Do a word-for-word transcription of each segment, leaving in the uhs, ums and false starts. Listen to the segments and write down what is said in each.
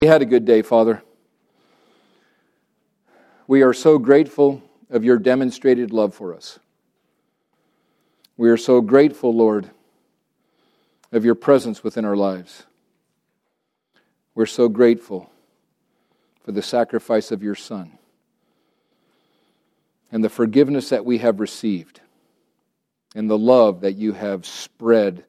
We had a good day, Father. We are so grateful of your demonstrated love for us. We are so grateful, Lord, of your presence within our lives. We're so grateful for the sacrifice of your Son and the forgiveness that we have received and the love that you have spread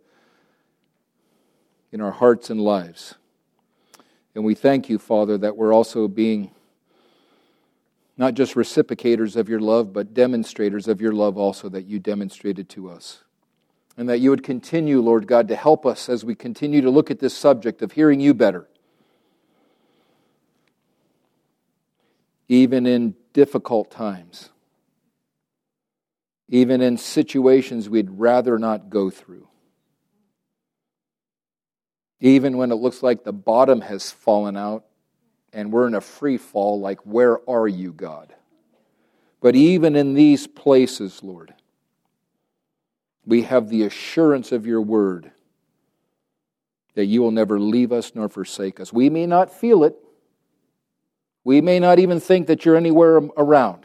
in our hearts and lives. And we thank you, Father, that we're also being not just reciprocators of your love, but demonstrators of your love also that you demonstrated to us. And that you would continue, Lord God, to help us as we continue to look at this subject of hearing you better. Even in difficult times. Even in situations we'd rather not go through. Even when it looks like the bottom has fallen out and we're in a free fall, like, where are you, God? But even in these places, Lord, we have the assurance of your word that you will never leave us nor forsake us. We may not feel it. We may not even think that you're anywhere around.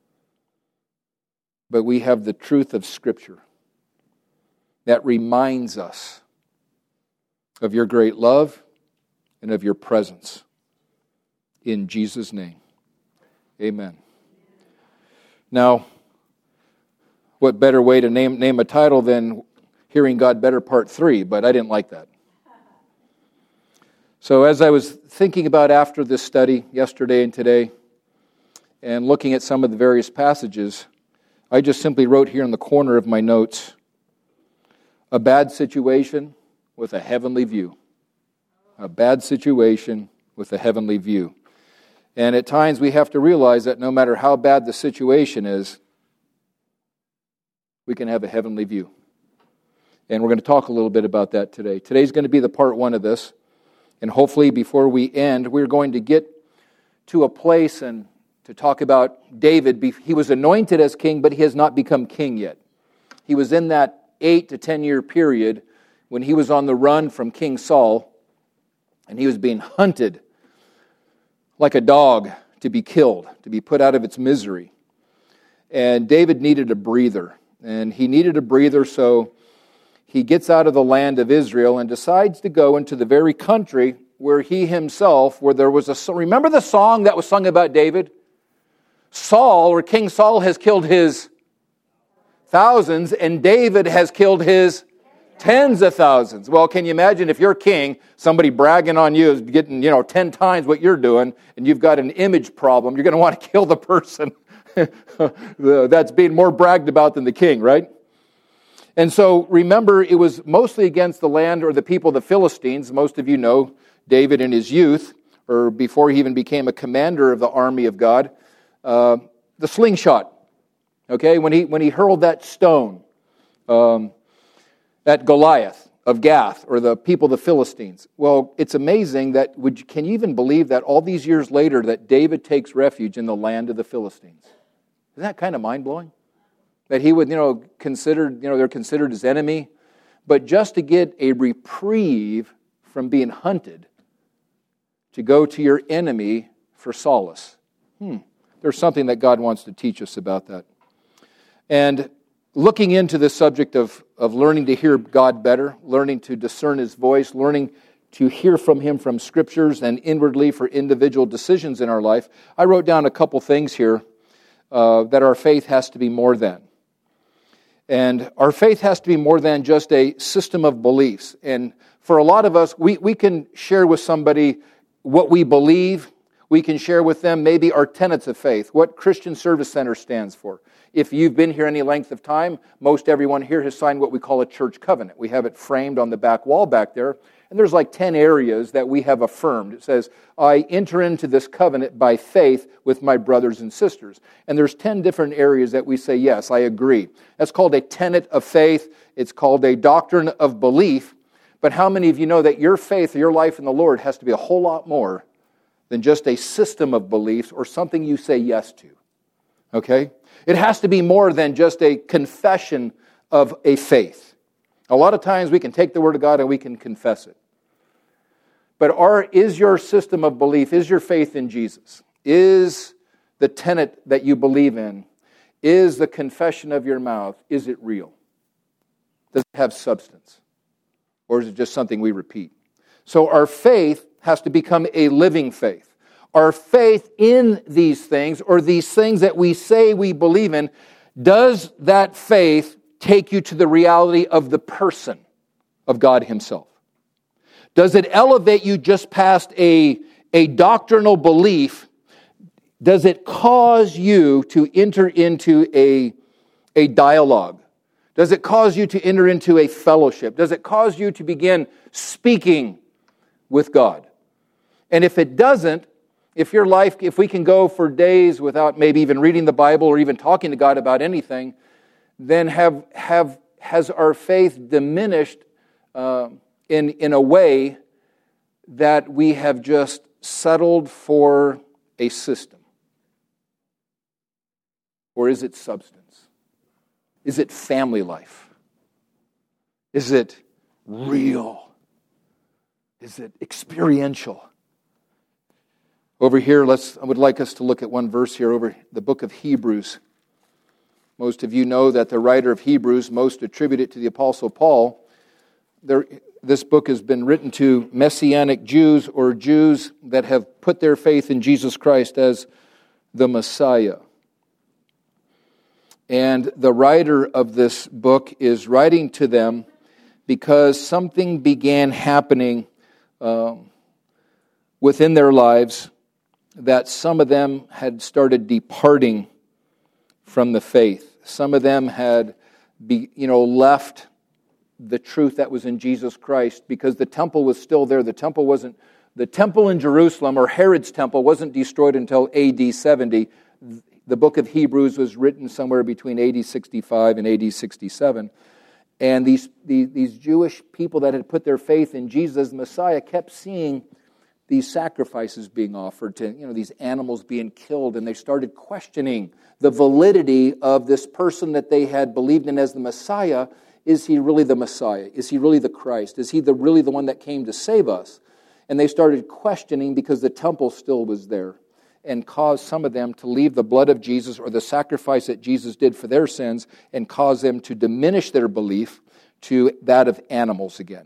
But we have the truth of Scripture that reminds us of your great love and of your presence. In Jesus' name, amen. Now, what better way to name, name a title than Hearing God Better Part three, but I didn't like that. So as I was thinking about after this study yesterday and today, and looking at some of the various passages, I just simply wrote here in the corner of my notes, a bad situation with a heavenly view. A bad situation with a heavenly view. And at times we have to realize that no matter how bad the situation is, we can have a heavenly view. And we're going to talk a little bit about that today. Today's going to be the part one of this. And hopefully before we end, we're going to get to a place and to talk about David. He was anointed as king, but he has not become king yet. He was in that eight to ten year period when he was on the run from King Saul, and he was being hunted like a dog to be killed, to be put out of its misery. And David needed a breather, and he needed a breather, so he gets out of the land of Israel and decides to go into the very country where he himself, where there was a... Remember the song that was sung about David? Saul, or King Saul, has killed his thousands, and David has killed his tens of thousands. Well, can you imagine if you're king, somebody bragging on you is getting, you know, ten times what you're doing, and you've got an image problem, you're going to want to kill the person that's being more bragged about than the king, right? And so, remember, it was mostly against the land or the people of the Philistines. Most of you know David in his youth, or before he even became a commander of the army of God, uh, the slingshot, okay? When he, when he hurled that stone, um, at Goliath of Gath, or the people of the Philistines. Well, it's amazing that, would you, can you even believe that all these years later that David takes refuge in the land of the Philistines? Isn't that kind of mind-blowing? That he would, you know, considered, you know, they're considered his enemy, but just to get a reprieve from being hunted, to go to your enemy for solace. Hmm. There's something that God wants to teach us about that. And looking into the subject of, of learning to hear God better, learning to discern His voice, learning to hear from Him from Scriptures and inwardly for individual decisions in our life, I wrote down a couple things here uh, that our faith has to be more than. And our faith has to be more than just a system of beliefs. And for a lot of us, we, we can share with somebody what we believe. We can share with them maybe our tenets of faith, what Christian Service Center stands for. If you've been here any length of time, most everyone here has signed what we call a church covenant. We have it framed on the back wall back there, and there's like ten areas that we have affirmed. It says, I enter into this covenant by faith with my brothers and sisters. And there's ten different areas that we say, yes, I agree. That's called a tenet of faith. It's called a doctrine of belief. But how many of you know that your faith, your life in the Lord has to be a whole lot more than just a system of beliefs or something you say yes to? Okay? It has to be more than just a confession of a faith. A lot of times we can take the Word of God and we can confess it. But are, is your system of belief, is your faith in Jesus, is the tenet that you believe in, is the confession of your mouth, is it real? Does it have substance? Or is it just something we repeat? So our faith has to become a living faith. Our faith in these things, or these things that we say we believe in, does that faith take you to the reality of the person of God Himself? Does it elevate you just past a, a doctrinal belief? Does it cause you to enter into a, a dialogue? Does it cause you to enter into a fellowship? Does it cause you to begin speaking with God? And if it doesn't, if your life, if we can go for days without maybe even reading the Bible or even talking to God about anything, then have have has our faith diminished uh, in in a way that we have just settled for a system? Or is it substance? Is it family life? Is it real? Is it experiential? Over here, let's. I would like us to look at one verse here over the book of Hebrews. Most of you know that the writer of Hebrews, most attribute it to the Apostle Paul. There, this book has been written to Messianic Jews, or Jews that have put their faith in Jesus Christ as the Messiah. And the writer of this book is writing to them because something began happening um, within their lives, that some of them had started departing from the faith. Some of them had, be, you know, left the truth that was in Jesus Christ, because the temple was still there. The temple wasn't, the temple in Jerusalem, or Herod's temple, wasn't destroyed until A D seventy. The book of Hebrews was written somewhere between A D sixty-five and A D sixty-seven. And these, these, these Jewish people that had put their faith in Jesus as the Messiah kept seeing these sacrifices being offered, to, you know, these animals being killed, and they started questioning the validity of this person that they had believed in as the Messiah. Is he really the Messiah? Is he really the Christ? Is he the, really the one that came to save us? And they started questioning because the temple still was there, and caused some of them to leave the blood of Jesus, or the sacrifice that Jesus did for their sins, and cause them to diminish their belief to that of animals again.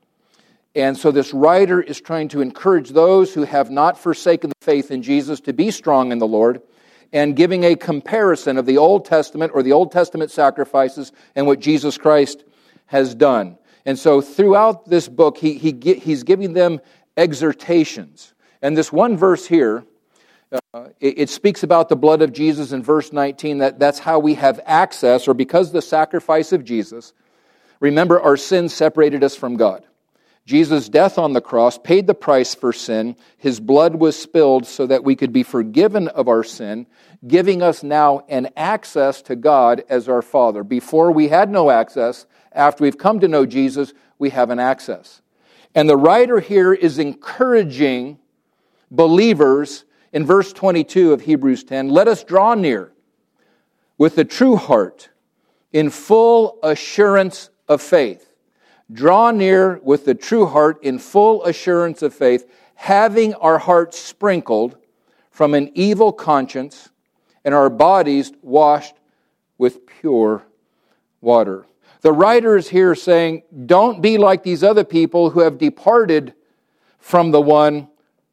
And so this writer is trying to encourage those who have not forsaken the faith in Jesus to be strong in the Lord, and giving a comparison of the Old Testament, or the Old Testament sacrifices, and what Jesus Christ has done. And so throughout this book, he, he he's giving them exhortations. And this one verse here, uh, it, it speaks about the blood of Jesus in verse nineteen, that that's how we have access, or because of the sacrifice of Jesus. Remember, our sins separated us from God. Jesus' death on the cross paid the price for sin. His blood was spilled so that we could be forgiven of our sin, giving us now an access to God as our Father. Before, we had no access. After we've come to know Jesus, we have an access. And the writer here is encouraging believers in verse twenty-two of Hebrews ten, let us draw near with a true heart in full assurance of faith. Draw near with the true heart in full assurance of faith, having our hearts sprinkled from an evil conscience and our bodies washed with pure water. The writer is here saying, don't be like these other people who have departed from the one,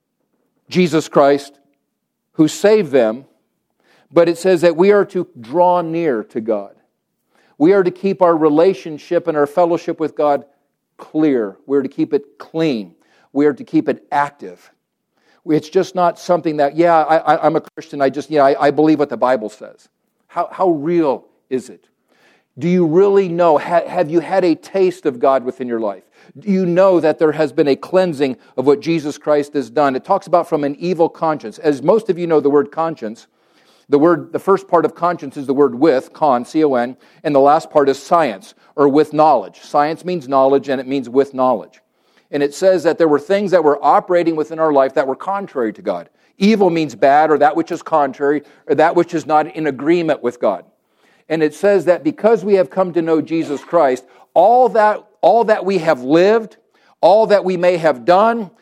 Jesus Christ, who saved them. But it says that we are to draw near to God. We are to keep our relationship and our fellowship with God clear. We are to keep it clean. We are to keep it active. It's just not something that, yeah, I, I, I'm a Christian. I just, yeah, I, I believe what the Bible says. How, how real is it? Do you really know? Ha, have you had a taste of God within your life? Do you know that there has been a cleansing of what Jesus Christ has done? It talks about from an evil conscience. As most of you know the word conscience, The word, the first part of conscience is the word with, con, C O N, and the last part is science, or with knowledge. Science means knowledge, and it means with knowledge. And it says that there were things that were operating within our life that were contrary to God. Evil means bad, or that which is contrary, or that which is not in agreement with God. And it says that because we have come to know Jesus Christ, all that, all that we have lived, all that we may have done,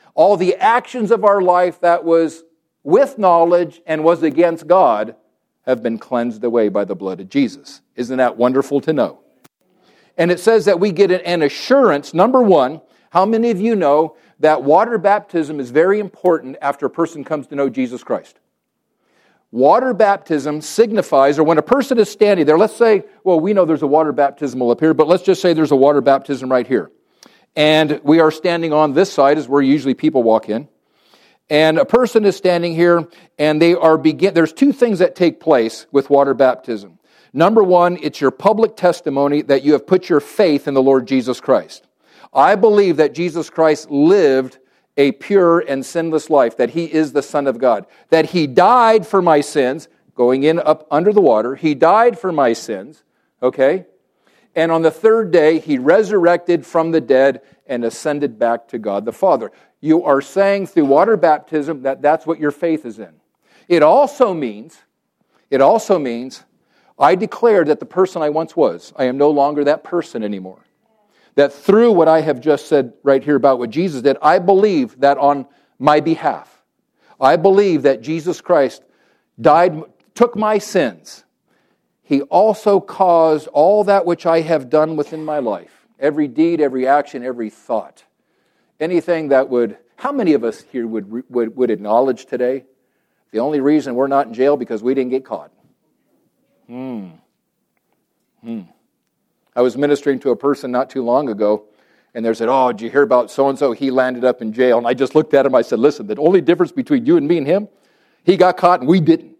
All the actions of our life that was with knowledge and was against God have been cleansed away by the blood of Jesus. Isn't that wonderful to know? And it says that we get an assurance. Number one, how many of you know that water baptism is very important after a person comes to know Jesus Christ? Water baptism signifies, or when a person is standing there, let's say, well, we know there's a water baptismal up here, but let's just say there's a water baptism right here. And we are standing on this side, is where usually people walk in. And a person is standing here, and they are begin. There's two things that take place with water baptism. Number one, it's your public testimony that you have put your faith in the Lord Jesus Christ. I believe that Jesus Christ lived a pure and sinless life, that He is the Son of God, that He died for my sins, going in up under the water. He died for my sins, okay? And on the third day, He resurrected from the dead and ascended back to God the Father. You are saying through water baptism that that's what your faith is in. It also means, it also means, I declare that the person I once was, I am no longer that person anymore. That through what I have just said right here about what Jesus did, I believe that on my behalf. I believe that Jesus Christ died, took my sins. He also caused all that which I have done within my life. Every deed, every action, every thought. Anything that would, how many of us here would, would, would acknowledge today the only reason we're not in jail because we didn't get caught? Hmm. Hmm. I was ministering to a person not too long ago, and they said, oh, did you hear about so-and-so? He landed up in jail. And I just looked at him, I said, listen, the only difference between you and me and him, he got caught and we didn't.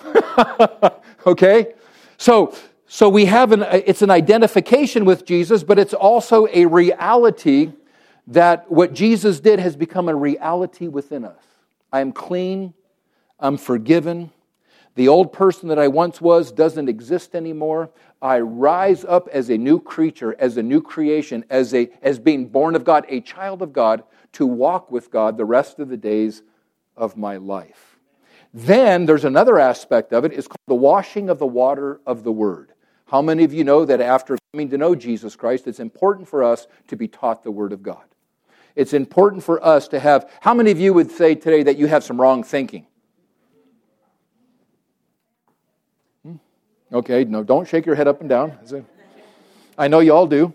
Okay? So, so we have an, it's an identification with Jesus, but it's also a reality that what Jesus did has become a reality within us. I am clean. I'm forgiven. The old person that I once was doesn't exist anymore. I rise up as a new creature, as a new creation, as a as being born of God, a child of God, to walk with God the rest of the days of my life. Then there's another aspect of it. It's called the washing of the water of the Word. How many of you know that after coming to know Jesus Christ, it's important for us to be taught the Word of God? It's important for us to have, how many of you would say today that you have some wrong thinking? Okay, no, don't shake your head up and down. I know you all do.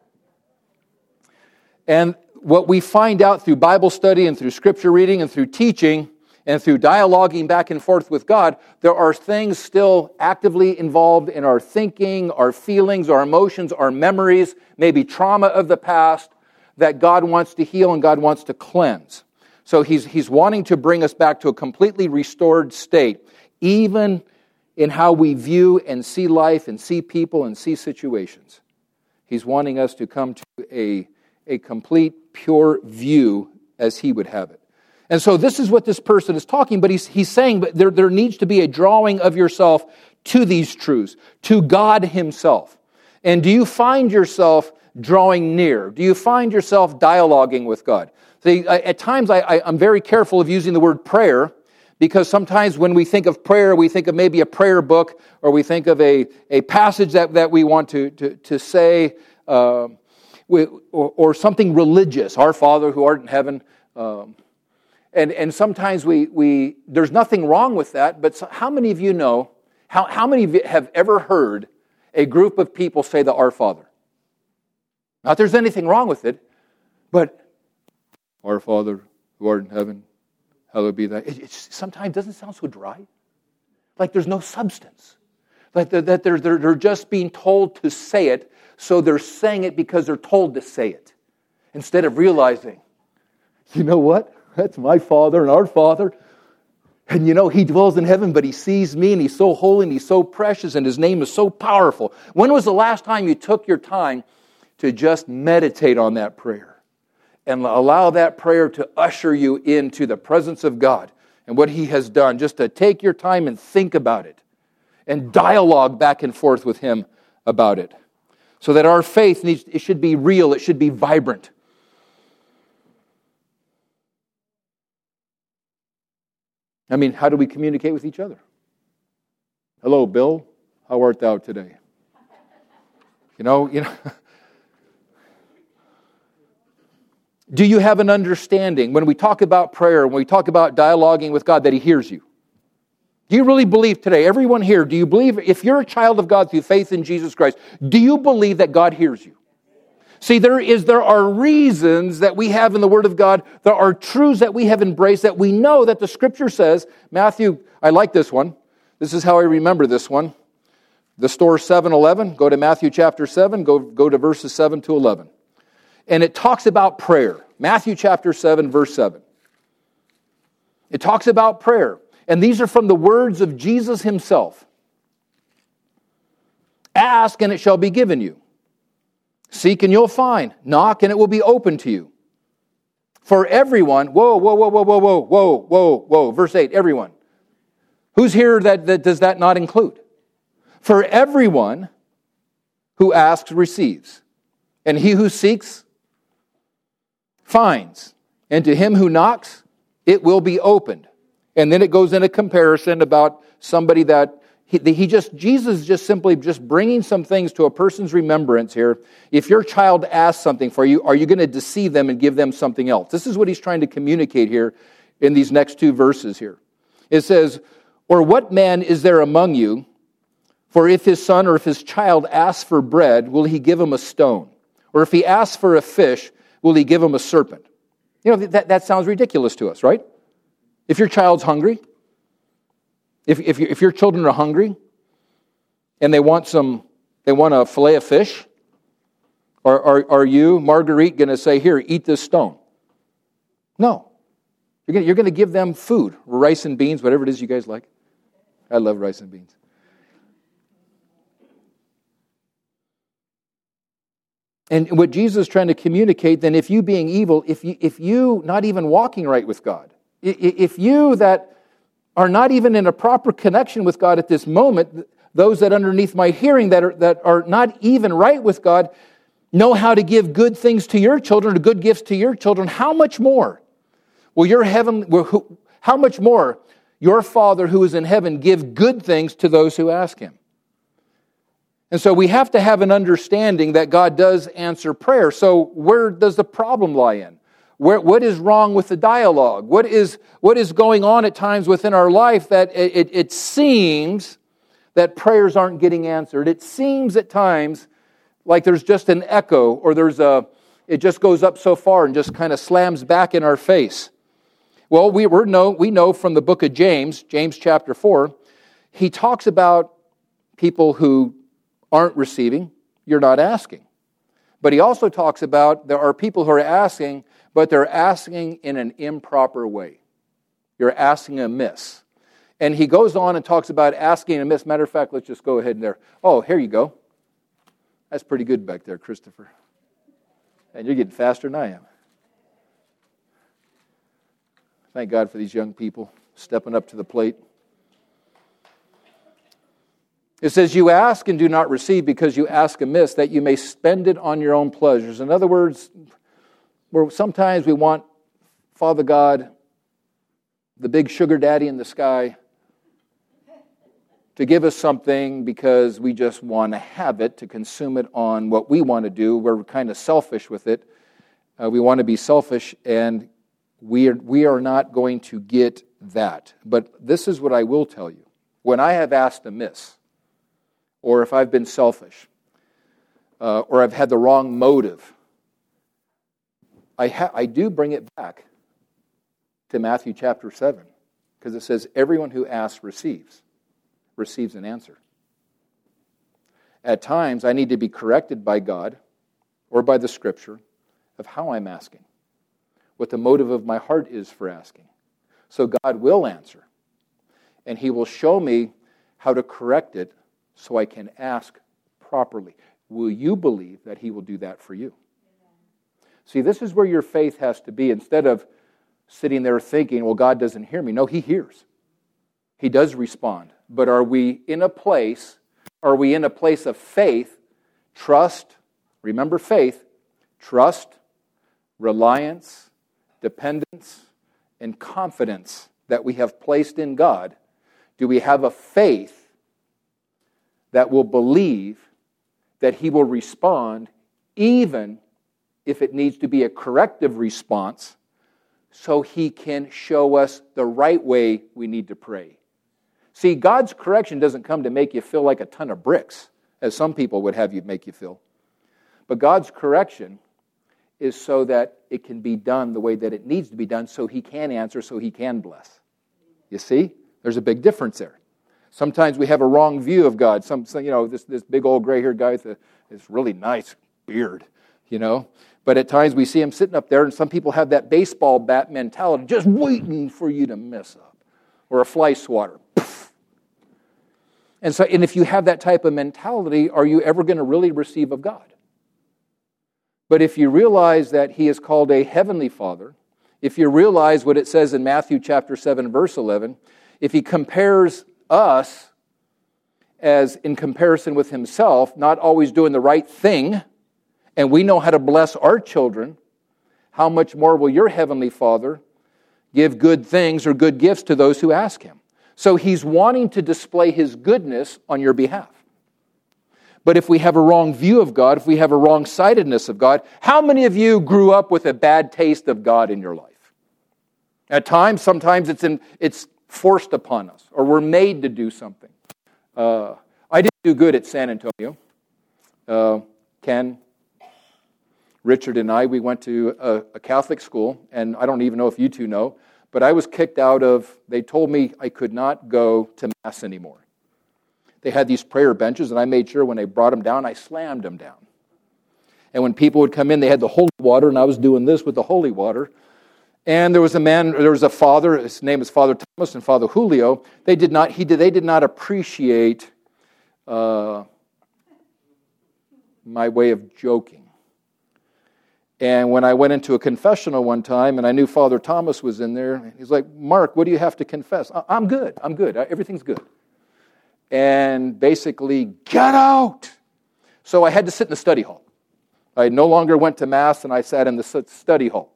And what we find out through Bible study and through Scripture reading and through teaching and through dialoguing back and forth with God, there are things still actively involved in our thinking, our feelings, our emotions, our memories, maybe trauma of the past that God wants to heal and God wants to cleanse. So He's, he's wanting to bring us back to a completely restored state, even in how we view and see life and see people and see situations. He's wanting us to come to a, a complete, pure view as He would have it. And so this is what this person is talking, but he's, he's saying but there, there needs to be a drawing of yourself to these truths, to God Himself. And do you find yourself drawing near? Do you find yourself dialoguing with God? See, at times I, I, I'm very careful of using the word prayer, because sometimes when we think of prayer, we think of maybe a prayer book, or we think of a, a passage that, that we want to, to, to say, uh, we, or, or something religious, Our Father who art in heaven. Um, and, and sometimes we, we there's nothing wrong with that, but so, how many of you know, how, how many of you have ever heard a group of people say the Our Father? Not that there's anything wrong with it, but Our Father who art in heaven, hallowed be thy... It, it sometimes doesn't sound so dry. Like there's no substance. Like the, that they're, they're, they're just being told to say it, so they're saying it because they're told to say it. Instead of realizing, you know what? That's my Father and our Father. And you know, He dwells in heaven, but He sees me, and He's so holy, and He's so precious, and His name is so powerful. When was the last time you took your time to just meditate on that prayer? And allow that prayer to usher you into the presence of God and what He has done. Just to take your time and think about it. And dialogue back and forth with Him about it. So that our faith needs, it should be real. It should be vibrant. I mean, how do we communicate with each other? Hello, Bill. How art thou today? You know, you know... Do you have an understanding when we talk about prayer, when we talk about dialoguing with God, that He hears you? Do you really believe today, everyone here, do you believe, if you're a child of God through faith in Jesus Christ, do you believe that God hears you? See, there is, there are reasons that we have in the Word of God, there are truths that we have embraced that we know that the Scripture says. Matthew, I like this one. This is how I remember this one. The store seven eleven, go to Matthew chapter seven, go, go to verses seven to eleven. And it talks about prayer. Matthew chapter seven, verse seven. It talks about prayer. And these are from the words of Jesus Himself. Ask and it shall be given you. Seek and you'll find. Knock and it will be open to you. For everyone, whoa, whoa, whoa, whoa, whoa, whoa, whoa, whoa, whoa. Verse eight, everyone. Who's here that, that does that not include? For everyone who asks receives. And he who seeks finds. And to him who knocks, it will be opened. And then it goes in a comparison about somebody that he, he just, Jesus is just simply just bringing some things to a person's remembrance here. If your child asks something for you, are you going to deceive them and give them something else? This is what he's trying to communicate here in these next two verses here. It says, or what man is there among you, for if his son or if his child asks for bread, will he give him a stone? Or if he asks for a fish, will he give him a serpent? You know, that, that sounds ridiculous to us, right? If your child's hungry, if if, you, if your children are hungry, and they want some, they want a fillet of fish, are, are, are you, Marguerite, going to say, here, eat this stone? No. You're going you're going to give them food, rice and beans, whatever it is you guys like. I love rice and beans. And what Jesus is trying to communicate, then if you being evil, if you, if you not even walking right with God, if you that are not even in a proper connection with God at this moment, those that underneath my hearing that are, that are not even right with God, know how to give good things to your children, good gifts to your children, how much more will your heaven, how much more your Father who is in heaven give good things to those who ask Him? And so we have to have an understanding that God does answer prayer. So where does the problem lie in? Where, what is wrong with the dialogue? What is, what is going on at times within our life that it, it, it seems that prayers aren't getting answered? It seems at times like there's just an echo, or there's a, it just goes up so far and just kind of slams back in our face. Well, we, we're know, we know from the book of James, James chapter four, he talks about people who aren't receiving, you're not asking. But he also talks about there are people who are asking, but they're asking in an improper way. You're asking amiss. And he goes on and talks about asking amiss. Matter of fact, let's just go ahead and there. Oh, here you go. That's pretty good back there, Christopher. And you're getting faster than I am. Thank God for these young people stepping up to the plate. It says, you ask and do not receive because you ask amiss, that you may spend it on your own pleasures. In other words, where sometimes we want Father God, the big sugar daddy in the sky, to give us something because we just want to have it, to consume it on what we want to do. We're kind of selfish with it. Uh, we want to be selfish, and we are, we are not going to get that. But this is what I will tell you. When I have asked amiss, or if I've been selfish, uh, or I've had the wrong motive, I, ha- I do bring it back to Matthew chapter seven, because it says, everyone who asks receives, receives an answer. At times, I need to be corrected by God or by the Scripture of how I'm asking, what the motive of my heart is for asking. So God will answer, and He will show me how to correct it so I can ask properly. Will you believe that He will do that for you? See, this is where your faith has to be. Instead of sitting there thinking, well, God doesn't hear me. No, He hears. He does respond. But are we in a place, are we in a place of faith, trust, remember faith, trust, reliance, dependence, and confidence that we have placed in God? Do we have a faith that will believe that He will respond even if it needs to be a corrective response, so He can show us the right way we need to pray. See, God's correction doesn't come to make you feel like a ton of bricks, as some people would have you make you feel. But God's correction is so that it can be done the way that it needs to be done, so He can answer, so He can bless. You see? There's a big difference there. Sometimes we have a wrong view of God. Some, some you know, this, this big old gray-haired guy with a, this really nice beard, you know. But at times we see him sitting up there, and some people have that baseball bat mentality, just waiting for you to mess up. Or a fly swatter. Poof. And so, and if you have that type of mentality, are you ever going to really receive of God? But if you realize that He is called a heavenly Father, if you realize what it says in Matthew chapter seven, verse eleven, if He compares us as in comparison with Himself, not always doing the right thing, and we know how to bless our children, how much more will your heavenly Father give good things or good gifts to those who ask Him? So He's wanting to display His goodness on your behalf. But if we have a wrong view of God, if we have a wrong-sightedness of God, how many of you grew up with a bad taste of God in your life? At times, sometimes it's in, it's forced upon us, or we're made to do something. Uh, I didn't do good at San Antonio. Uh, Ken, Richard, and I, we went to a, a Catholic school, and I don't even know if you two know, but I was kicked out of, they told me I could not go to Mass anymore. They had these prayer benches, and I made sure when they brought them down, I slammed them down. And when people would come in, they had the holy water, and I was doing this with the holy water. And there was a man, there was a father, his name is Father Thomas and Father Julio. They did not, he did, they did not appreciate uh, my way of joking. And when I went into a confessional one time, and I knew Father Thomas was in there, he's like, "Mark, what do you have to confess?" "I'm good, I'm good, everything's good." And basically, "Get out!" So I had to sit in the study hall. I no longer went to Mass, and I sat in the study hall.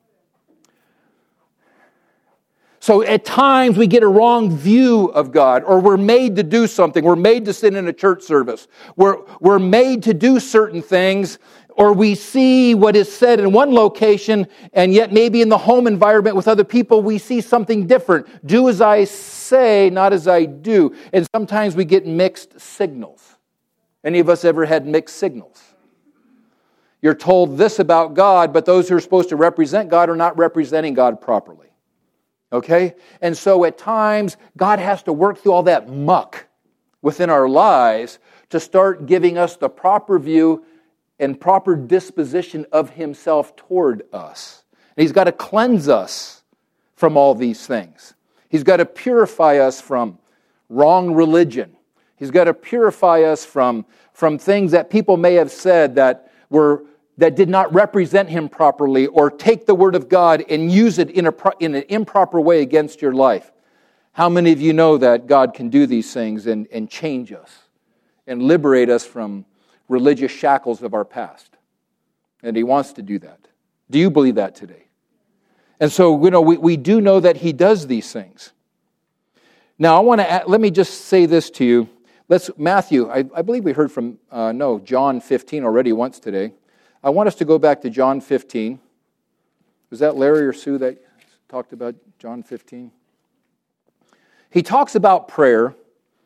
So at times we get a wrong view of God, or we're made to do something. We're made to sit in a church service. We're, we're made to do certain things, or we see what is said in one location, and yet maybe in the home environment with other people, we see something different. Do as I say, not as I do. And sometimes we get mixed signals. Any of us ever had mixed signals? You're told this about God, but those who are supposed to represent God are not representing God properly. Okay? And so at times, God has to work through all that muck within our lives to start giving us the proper view and proper disposition of Himself toward us. And He's got to cleanse us from all these things. He's got to purify us from wrong religion. He's got to purify us from, from things that people may have said that were that did not represent Him properly, or take the Word of God and use it in, a, in an improper way against your life. How many of you know that God can do these things and, and change us and liberate us from religious shackles of our past? And He wants to do that. Do you believe that today? And so, you know, we, we do know that He does these things. Now, I want to let me just say this to you. Let's Matthew. I, I believe we heard from uh, no John fifteen already once today. I want us to go back to John fifteen. Was that Larry or Sue that talked about John fifteen? He talks about prayer,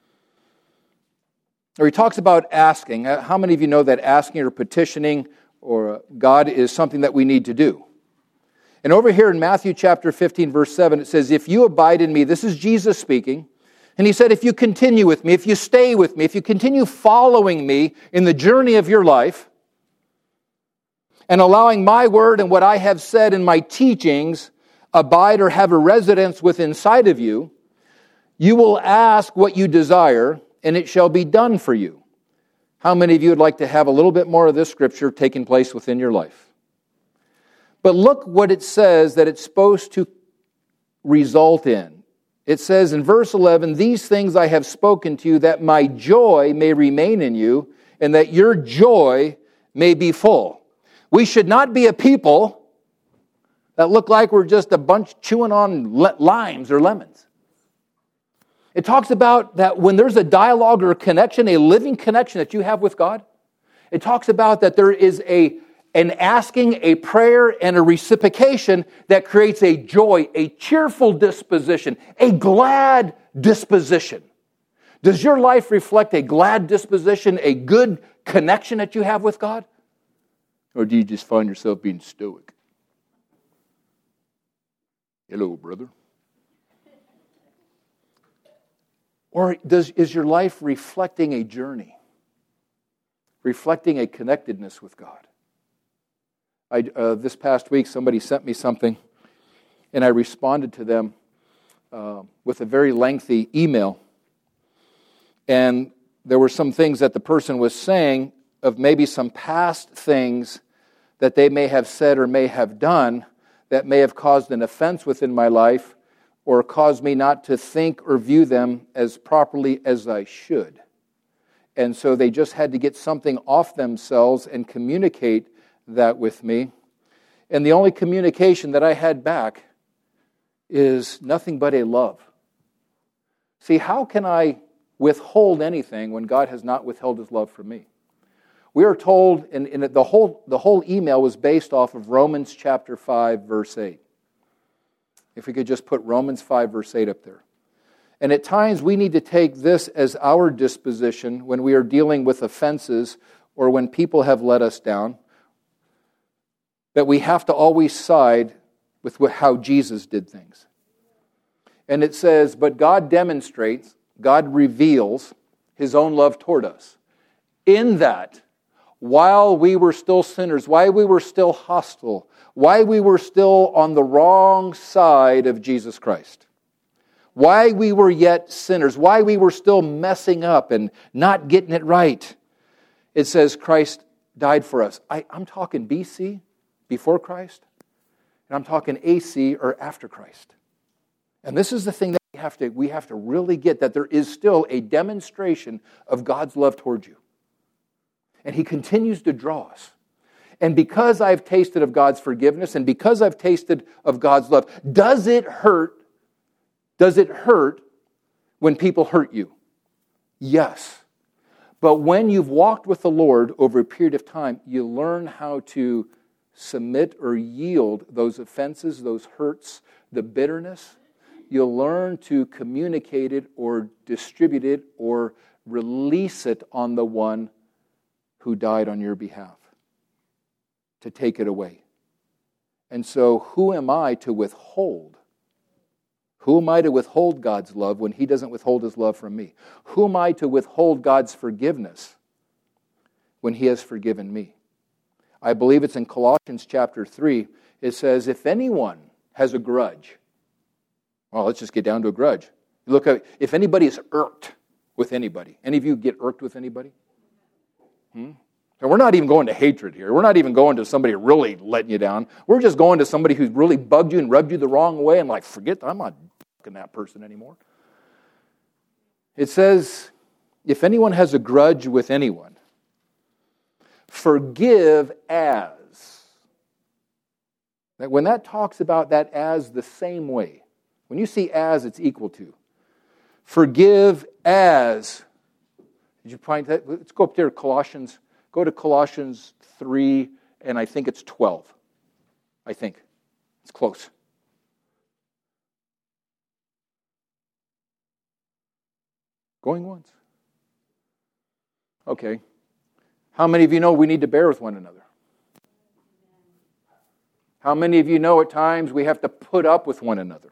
or he talks about asking. How many of you know that asking or petitioning or God is something that we need to do? And over here in Matthew chapter fifteen, verse seven, it says, "If you abide in me," this is Jesus speaking, and He said, "if you continue with me, if you stay with me, if you continue following me in the journey of your life, and allowing my word and what I have said in my teachings abide or have a residence within inside of you, you will ask what you desire, and it shall be done for you." How many of you would like to have a little bit more of this scripture taking place within your life? But look what it says that it's supposed to result in. It says in verse eleven, "These things I have spoken to you, that my joy may remain in you, and that your joy may be full." We should not be a people that look like we're just a bunch chewing on limes or lemons. It talks about that when there's a dialogue or a connection, a living connection that you have with God, it talks about that there is a, and asking a prayer and a reciprocation that creates a joy, a cheerful disposition, a glad disposition. Does your life reflect a glad disposition, a good connection that you have with God? Or do you just find yourself being stoic? Hello, brother. Or does, is your life reflecting a journey? Reflecting a connectedness with God? I, uh, this past week, somebody sent me something, and I responded to them uh, with a very lengthy email. And there were some things that the person was saying of maybe some past things that they may have said or may have done that may have caused an offense within my life or caused me not to think or view them as properly as I should. And so they just had to get something off themselves and communicate that with me. And the only communication that I had back is nothing but a love. See, how can I withhold anything when God has not withheld His love from me? We are told, and, and the whole the whole email was based off of Romans chapter five, verse eight. If we could just put Romans five, verse eight up there. And at times we need to take this as our disposition when we are dealing with offenses or when people have let us down, that we have to always side with how Jesus did things. And it says, but God demonstrates, God reveals His own love toward us, in that while we were still sinners, while we were still hostile, while we were still on the wrong side of Jesus Christ, why we were yet sinners, why we were still messing up and not getting it right, it says Christ died for us. I, I'm talking B C, before Christ, and I'm talking A C, or after Christ. And this is the thing that we have to, we have to really get, that there is still a demonstration of God's love towards you. And He continues to draw us. And because I've tasted of God's forgiveness, and because I've tasted of God's love, does it hurt? Does it hurt when people hurt you? Yes. But when you've walked with the Lord over a period of time, you learn how to submit or yield those offenses, those hurts, the bitterness. You'll learn to communicate it or distribute it or release it on the one who died on your behalf, to take it away. And so who am I to withhold? Who am I to withhold God's love when He doesn't withhold His love from me? Who am I to withhold God's forgiveness when He has forgiven me? I believe it's in Colossians chapter three. It says, if anyone has a grudge, well, let's just get down to a grudge. Look at, if anybody is irked with anybody. Any of you get irked with anybody? Hmm? And we're not even going to hatred here. We're not even going to somebody really letting you down. We're just going to somebody who's really bugged you and rubbed you the wrong way and like, forget, I'm not fucking that person anymore. It says, if anyone has a grudge with anyone, forgive as. Now, when that talks about that as the same way, when you see as, it's equal to. Forgive as. Did you find that? Let's go up there, Colossians. Go to Colossians three, and I think it's twelve. I think. It's close. Going once. Okay. How many of you know we need to bear with one another? How many of you know at times we have to put up with one another?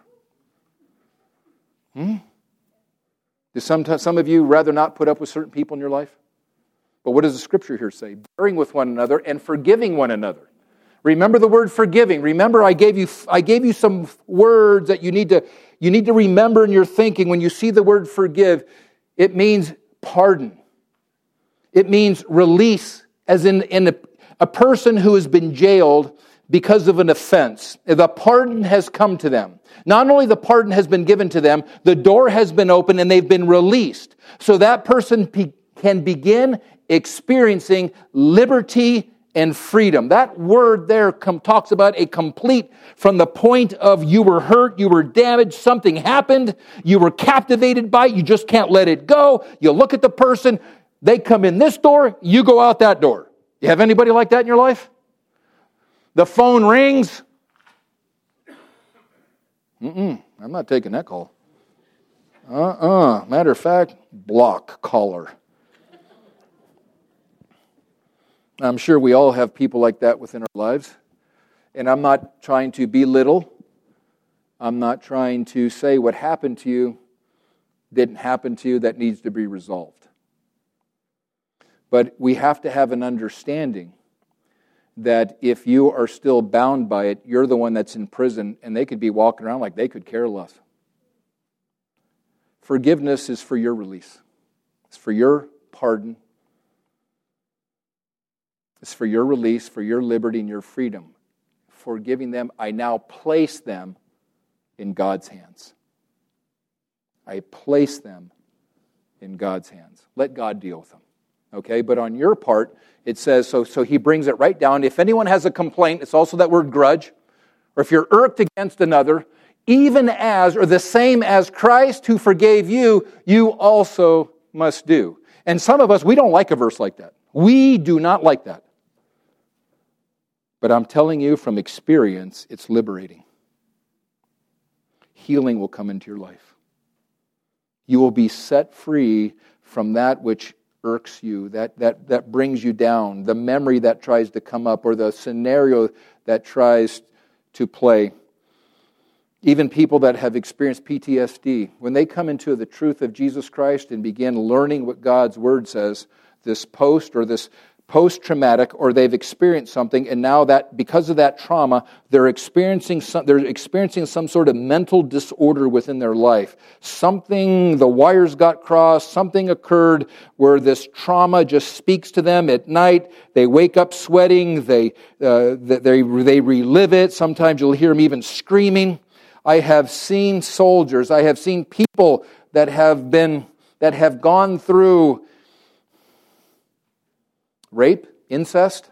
Hmm? Do some, some of you rather not put up with certain people in your life? But what does the Scripture here say? Bearing with one another and forgiving one another. Remember the word forgiving. Remember I gave you I gave you some words that you need to you need to remember in your thinking when you see the word forgive. It means pardon. It means release, as in, in a, a person who has been jailed because of an offense. The pardon has come to them. Not only the pardon has been given to them, the door has been opened and they've been released. So that person be, can begin experiencing liberty and freedom. That word there com- talks about a complete, from the point of you were hurt, you were damaged, something happened, you were captivated by it, you just can't let it go. You look at the person, they come in this door, you go out that door. You have anybody like that in your life? The phone rings. Mm-mm, I'm not taking that call. Uh-uh. Matter of fact, block caller. I'm sure we all have people like that within our lives. And I'm not trying to belittle. I'm not trying to say what happened to you didn't happen to you, that needs to be resolved. But we have to have an understanding that if you are still bound by it, you're the one that's in prison, and they could be walking around like they could care less. Forgiveness is for your release. It's for your pardon. It's for your release, for your liberty and your freedom. Forgiving them, I now place them in God's hands. I place them in God's hands. Let God deal with them. Okay, but on your part, it says, so, so he brings it right down. If anyone has a complaint, it's also that word grudge, or if you're irked against another, even as, or the same as Christ who forgave you, you also must do. And some of us, we don't like a verse like that. We do not like that. But I'm telling you from experience, it's liberating. Healing will come into your life. You will be set free from that which irks you, that, that, that brings you down, the memory that tries to come up, or the scenario that tries to play. Even people that have experienced P T S D, when they come into the truth of Jesus Christ and begin learning what God's Word says, this post or this post-traumatic, or they've experienced something, and now that because of that trauma, they're experiencing some, they're experiencing some sort of mental disorder within their life. Something, the wires got crossed, something occurred where this trauma just speaks to them at night. They wake up sweating, they, uh, they, they relive it. Sometimes you'll hear them even screaming. I have seen soldiers, I have seen people that have been, that have gone through rape, incest,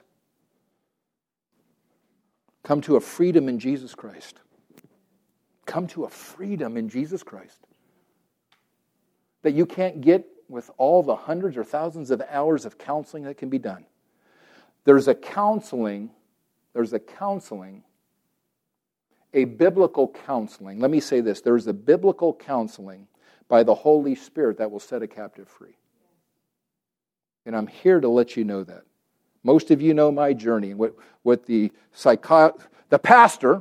come to a freedom in Jesus Christ. Come to a freedom in Jesus Christ that you can't get with all the hundreds or thousands of hours of counseling that can be done. There's a counseling, there's a counseling, a biblical counseling. Let me say this, there's a biblical counseling by the Holy Spirit that will set a captive free. And I'm here to let you know that. Most of you know my journey. What, what the psycho, the pastor,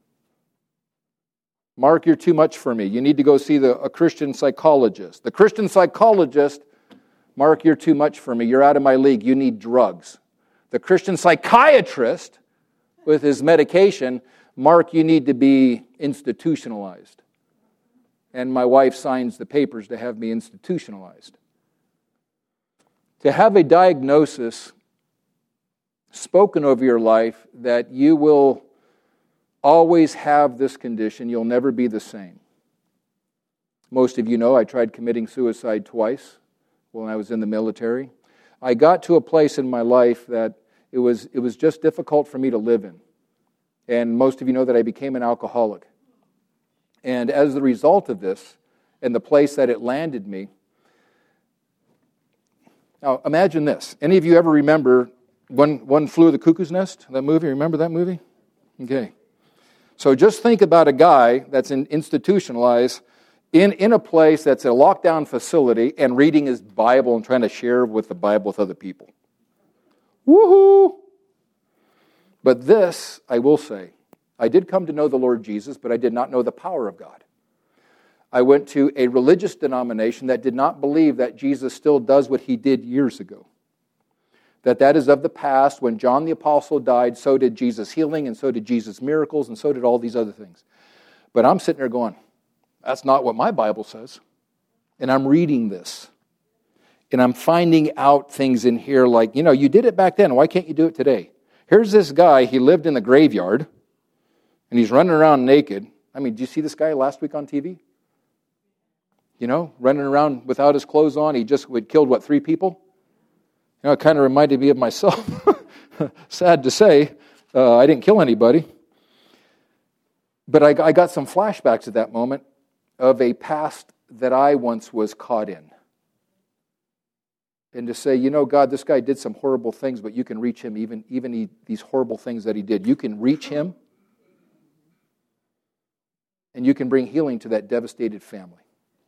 Mark, you're too much for me. You need to go see the, a Christian psychologist. The Christian psychologist, Mark, you're too much for me. You're out of my league. You need drugs. The Christian psychiatrist, with his medication, Mark, you need to be institutionalized. And my wife signs the papers to have me institutionalized. To have a diagnosis spoken over your life that you will always have this condition, you'll never be the same. Most of you know I tried committing suicide twice when I was in the military. I got to a place in my life that it was, it was just difficult for me to live in. And most of you know that I became an alcoholic. And as the result of this, and the place that it landed me, now, imagine this. Any of you ever remember One, One Flew of the Cuckoo's Nest? That movie? Remember that movie? Okay. So just think about a guy that's in, institutionalized in, in a place that's a lockdown facility and reading his Bible and trying to share with the Bible with other people. Woohoo! But this, I will say, I did come to know the Lord Jesus, but I did not know the power of God. I went to a religious denomination that did not believe that Jesus still does what he did years ago. That that is of the past. When John the Apostle died, so did Jesus' healing, and so did Jesus' miracles, and so did all these other things. But I'm sitting there going, that's not what my Bible says. And I'm reading this. And I'm finding out things in here like, you know, you did it back then. Why can't you do it today? Here's this guy, he lived in the graveyard, and he's running around naked. I mean, did you see this guy last week on T V? You know, running around without his clothes on. He just would killed, what, three people? You know, it kind of reminded me of myself. Sad to say, uh, I didn't kill anybody. But I, I got some flashbacks at that moment of a past that I once was caught in. and to say, you know, God, this guy did some horrible things, but you can reach him, even, even he, these horrible things that he did. You can reach him, and you can bring healing to that devastated family.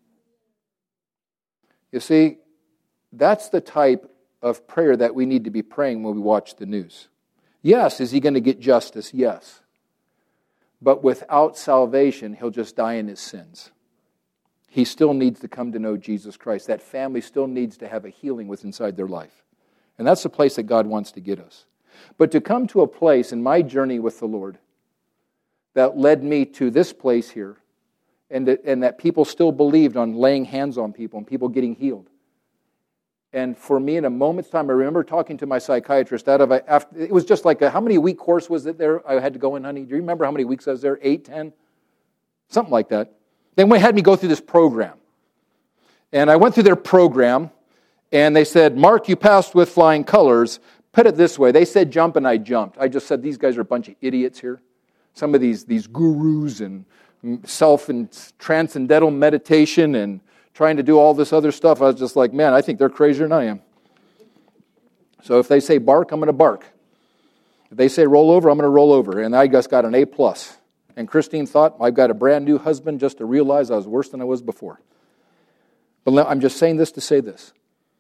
You see, that's the type of prayer that we need to be praying when we watch the news. Yes, is he going to get justice? Yes. But without salvation, he'll just die in his sins. He still needs to come to know Jesus Christ. That family still needs to have a healing within inside their life. And that's the place that God wants to get us. But to come to a place in my journey with the Lord that led me to this place here, and that, and that people still believed on laying hands on people and people getting healed. And for me, in a moment's time, I remember talking to my psychiatrist out of a, after, it was just like a, how many week course was it there? I had to go in, honey. Do you remember how many weeks I was there? Eight, ten? Something like that. Then they had me go through this program. And I went through their program, and they said, Mark, you passed with flying colors. Put it this way. They said jump, and I jumped. I just said, these guys are a bunch of idiots here. Some of these, these gurus and self and transcendental meditation and trying to do all this other stuff. I was just like, man, I think they're crazier than I am. So if they say bark, I'm going to bark. If they say roll over, I'm going to roll over. And I just got an A plus. And Christine thought, I've got a brand new husband just to realize I was worse than I was before. But I'm just saying this to say this.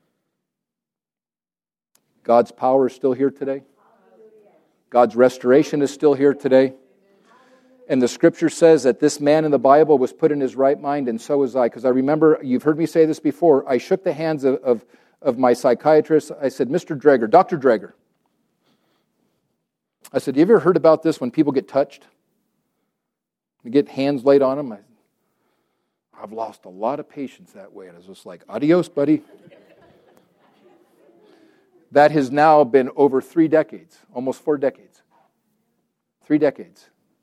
God's power is still here today. God's restoration is still here today. And the Scripture says that this man in the Bible was put in his right mind, and so was I. Because I remember, you've heard me say this before, I shook the hands of, of, of my psychiatrist. I said, Mister Dreger, Doctor Dreger. I said, you ever heard about this when people get touched? You get hands laid on them? I, I've lost a lot of patients that way. And I was just like, adios, buddy. That has now been over three decades, almost four decades. Three decades.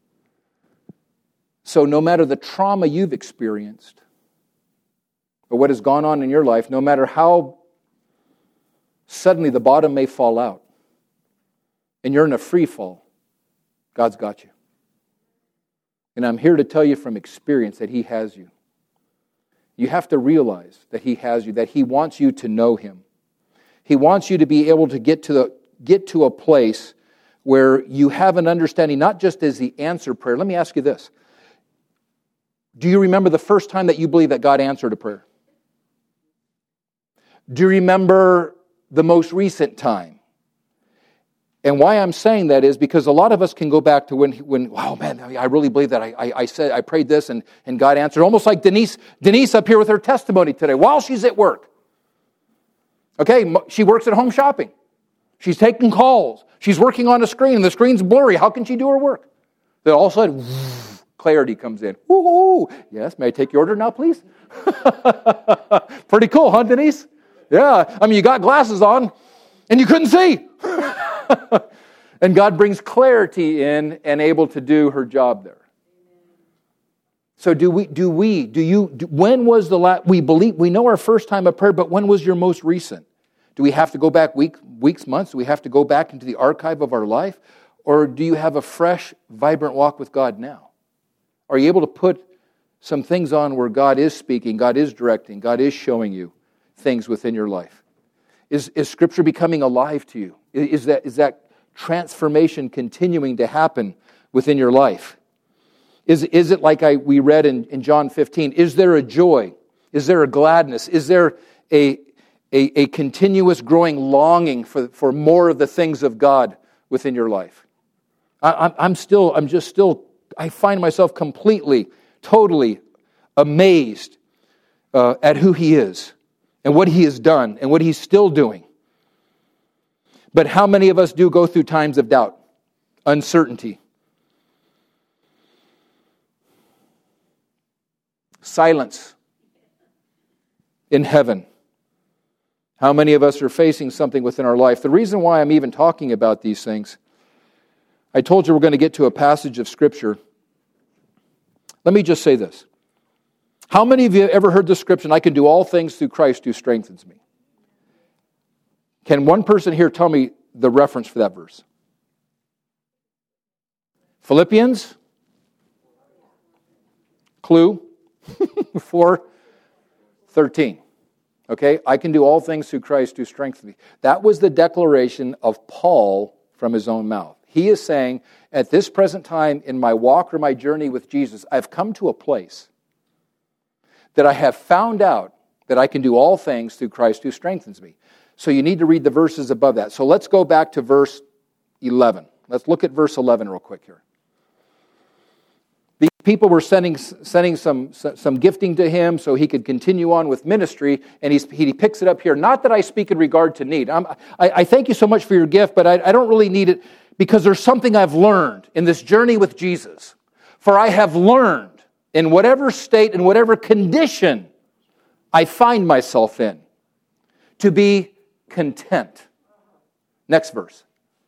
So no matter the trauma you've experienced, or what has gone on in your life, no matter how suddenly the bottom may fall out, and you're in a free fall, God's got you. And I'm here to tell you from experience that He has you. You have to realize that He has you, that He wants you to know Him. He wants you to be able to get to the get to a place where you have an understanding, not just as the answer prayer. Let me ask you this. Do you remember the first time that you believe that God answered a prayer? Do you remember the most recent time? And why I'm saying that is because a lot of us can go back to when, when wow, man, I really believe that I, I, I said, I prayed this and, and God answered. Almost like Denise, Denise up here with her testimony today while she's at work. Okay, she works at Home Shopping. She's taking calls. She's working on a screen, and the screen's blurry. How can she do her work? Then all of a sudden, clarity comes in. Woo-hoo. Yes, may I take your order now, please? Pretty cool, huh, Denise? Yeah, I mean, you got glasses on, and you couldn't see. And God brings clarity in and able to do her job there. So do we, do we, do you, do, when was the last, we believe, we know our first time of prayer, but when was your most recent? Do we have to go back week, weeks, months? Do we have to go back into the archive of our life? Or do you have a fresh, vibrant walk with God now? Are you able to put some things on where God is speaking, God is directing, God is showing you things within your life? Is, is Scripture becoming alive to you? Is that, is that transformation continuing to happen within your life? Is, is it like I, we read in, in John fifteen? Is there a joy? Is there a gladness? Is there a, a, a continuous growing longing for, for more of the things of God within your life? I, I'm, I'm still, I'm just still, I find myself completely, totally amazed uh, at who He is and what He has done and what He's still doing. But how many of us do go through times of doubt, uncertainty, silence in heaven? How many of us are facing something within our life? The reason why I'm even talking about these things, I told you we're going to get to a passage of Scripture. Let me just say this. How many of you have ever heard the Scripture, I can do all things through Christ who strengthens me? Can one person here tell me the reference for that verse? Philippians? Clue? four thirteen. Okay? I can do all things through Christ who strengthens me. That was the declaration of Paul from his own mouth. He is saying, at this present time in my walk or my journey with Jesus, I've come to a place that I have found out that I can do all things through Christ who strengthens me. So you need to read the verses above that. So let's go back to verse eleven. Let's look at verse eleven real quick here. These people were sending, sending some, some gifting to him so he could continue on with ministry, and he's, he picks it up here. Not that I speak in regard to need. I'm, I, I thank you so much for your gift, but I, I don't really need it because there's something I've learned in this journey with Jesus. For I have learned in whatever state and whatever condition I find myself in to be content. Next verse.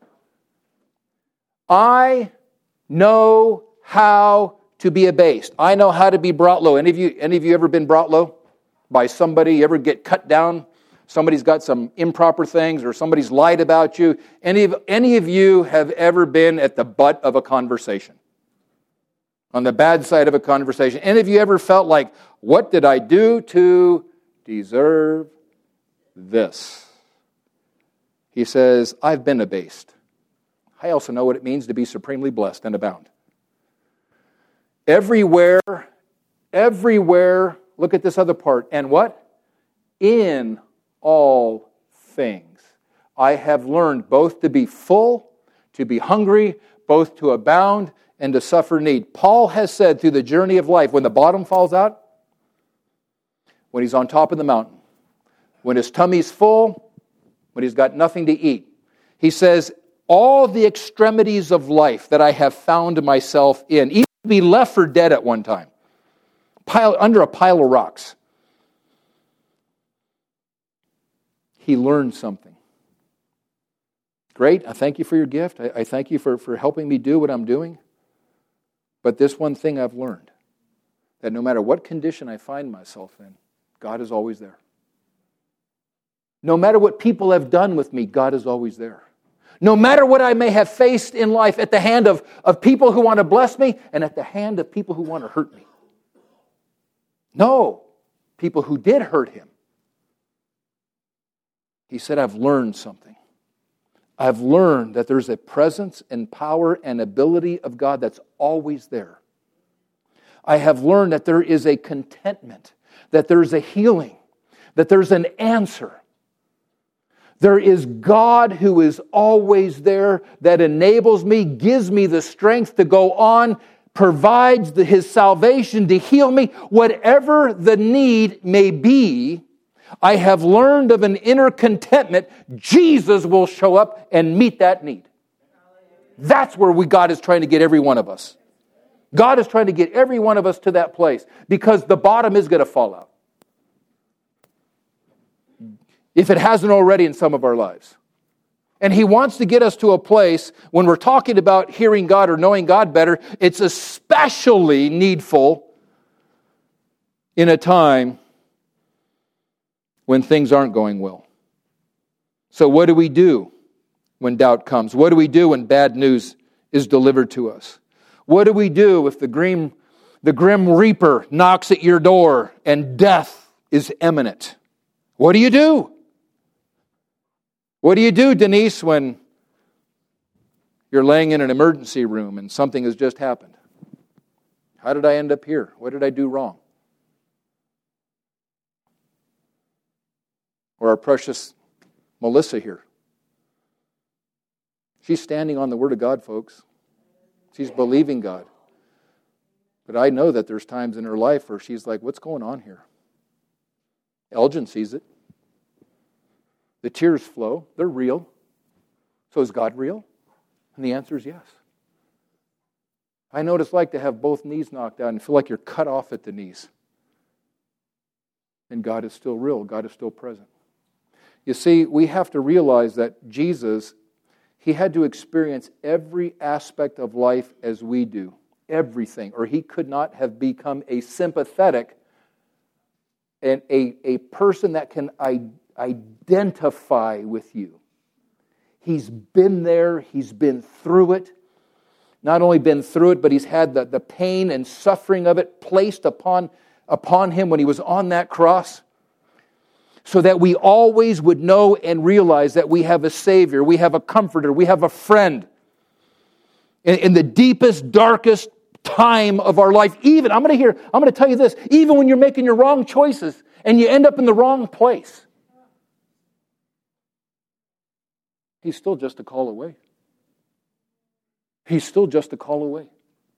I know how to be abased. I know how to be brought low. Any of you, any of you ever been brought low by somebody? You ever get cut down? Somebody's got some improper things, or somebody's lied about you. Any of any of you have ever been at the butt of a conversation? On the bad side of a conversation? Any of you ever felt like, what did I do to deserve this? He says, I've been abased. I also know what it means to be supremely blessed and abound. Everywhere, everywhere, look at this other part. And what? In all things. I have learned both to be full, to be hungry, both to abound, and to suffer need. Paul has said through the journey of life, when the bottom falls out, when he's on top of the mountain, when his tummy's full, when he's got nothing to eat, he says, all the extremities of life that I have found myself in, even to be left for dead at one time, pile, under a pile of rocks, he learned something. Great, I thank you for your gift. I, I thank you for, for helping me do what I'm doing. But this one thing I've learned, that no matter what condition I find myself in, God is always there. No matter what people have done with me, God is always there. No matter what I may have faced in life at the hand of, of people who want to bless me and at the hand of people who want to hurt me. No, people who did hurt him. He said, I've learned something. I've learned that there's a presence and power and ability of God that's always there. I have learned that there is a contentment, that there's a healing, that there's an answer. There is God who is always there, that enables me, gives me the strength to go on, provides the, His salvation to heal me. Whatever the need may be, I have learned of an inner contentment. Jesus will show up and meet that need. That's where we, God is trying to get every one of us. God is trying to get every one of us to that place, because the bottom is going to fall out. If it hasn't already in some of our lives. And He wants to get us to a place, when we're talking about hearing God or knowing God better, it's especially needful in a time when things aren't going well. So what do we do when doubt comes? What do we do when bad news is delivered to us? What do we do if the grim, the grim reaper knocks at your door and death is imminent? What do you do? What do you do, Denise, when you're laying in an emergency room and something has just happened? How did I end up here? What did I do wrong? Or our precious Melissa here. She's standing on the Word of God, folks. She's believing God. But I know that there's times in her life where she's like, what's going on here? Elgin sees it. The tears flow. They're real. So is God real? And the answer is yes. I know what it's like to have both knees knocked out and feel like you're cut off at the knees. And God is still real. God is still present. You see, we have to realize that Jesus, He had to experience every aspect of life as we do. Everything. Or He could not have become a sympathetic and a, a person that can identify identify with you. He's been there. He's been through it. Not only been through it, but He's had the, the pain and suffering of it placed upon, upon Him when He was on that cross. so that we always would know and realize that we have a Savior, we have a Comforter, we have a friend. In, in the deepest, darkest time of our life, even, I'm going to hear, I'm going to tell you this, even when you're making your wrong choices and you end up in the wrong place, He's still just a call away. He's still just a call away.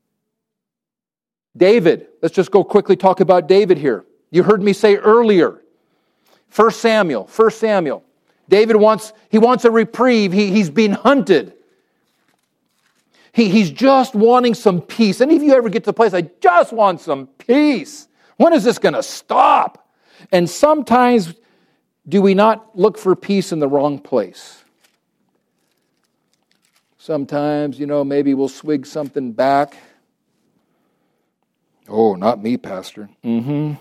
David, let's just go quickly talk about David here. You heard me say earlier, First Samuel, First Samuel. David wants, he wants a reprieve. He, he's been hunted. He, he's just wanting some peace. Any of you ever get to the place, I just want some peace. When is this going to stop? And sometimes do we not look for peace in the wrong place? Sometimes, you know, maybe we'll swig something back. Oh, not me, Pastor. Mm-hmm.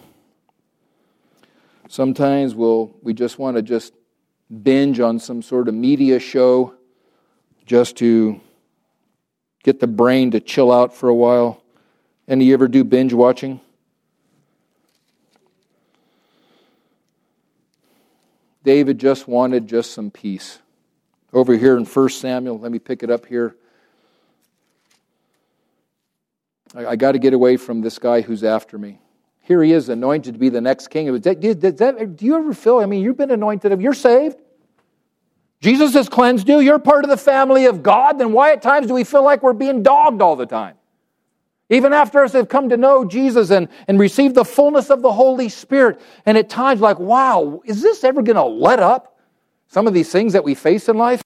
Sometimes we'll, we just want to just binge on some sort of media show just to get the brain to chill out for a while. Any of you ever do binge watching? David just wanted just some peace. Over here in First Samuel, let me pick it up here. I, I got to get away from this guy who's after me. Here he is, anointed to be the next king. Does that, does that, do you ever feel, I mean, you've been anointed, you're saved? Jesus has cleansed you, you're part of the family of God, then why at times do we feel like we're being dogged all the time? Even after us have come to know Jesus and, and received the fullness of the Holy Spirit, and at times like, wow, is this ever going to let up? Some of these things that we face in life?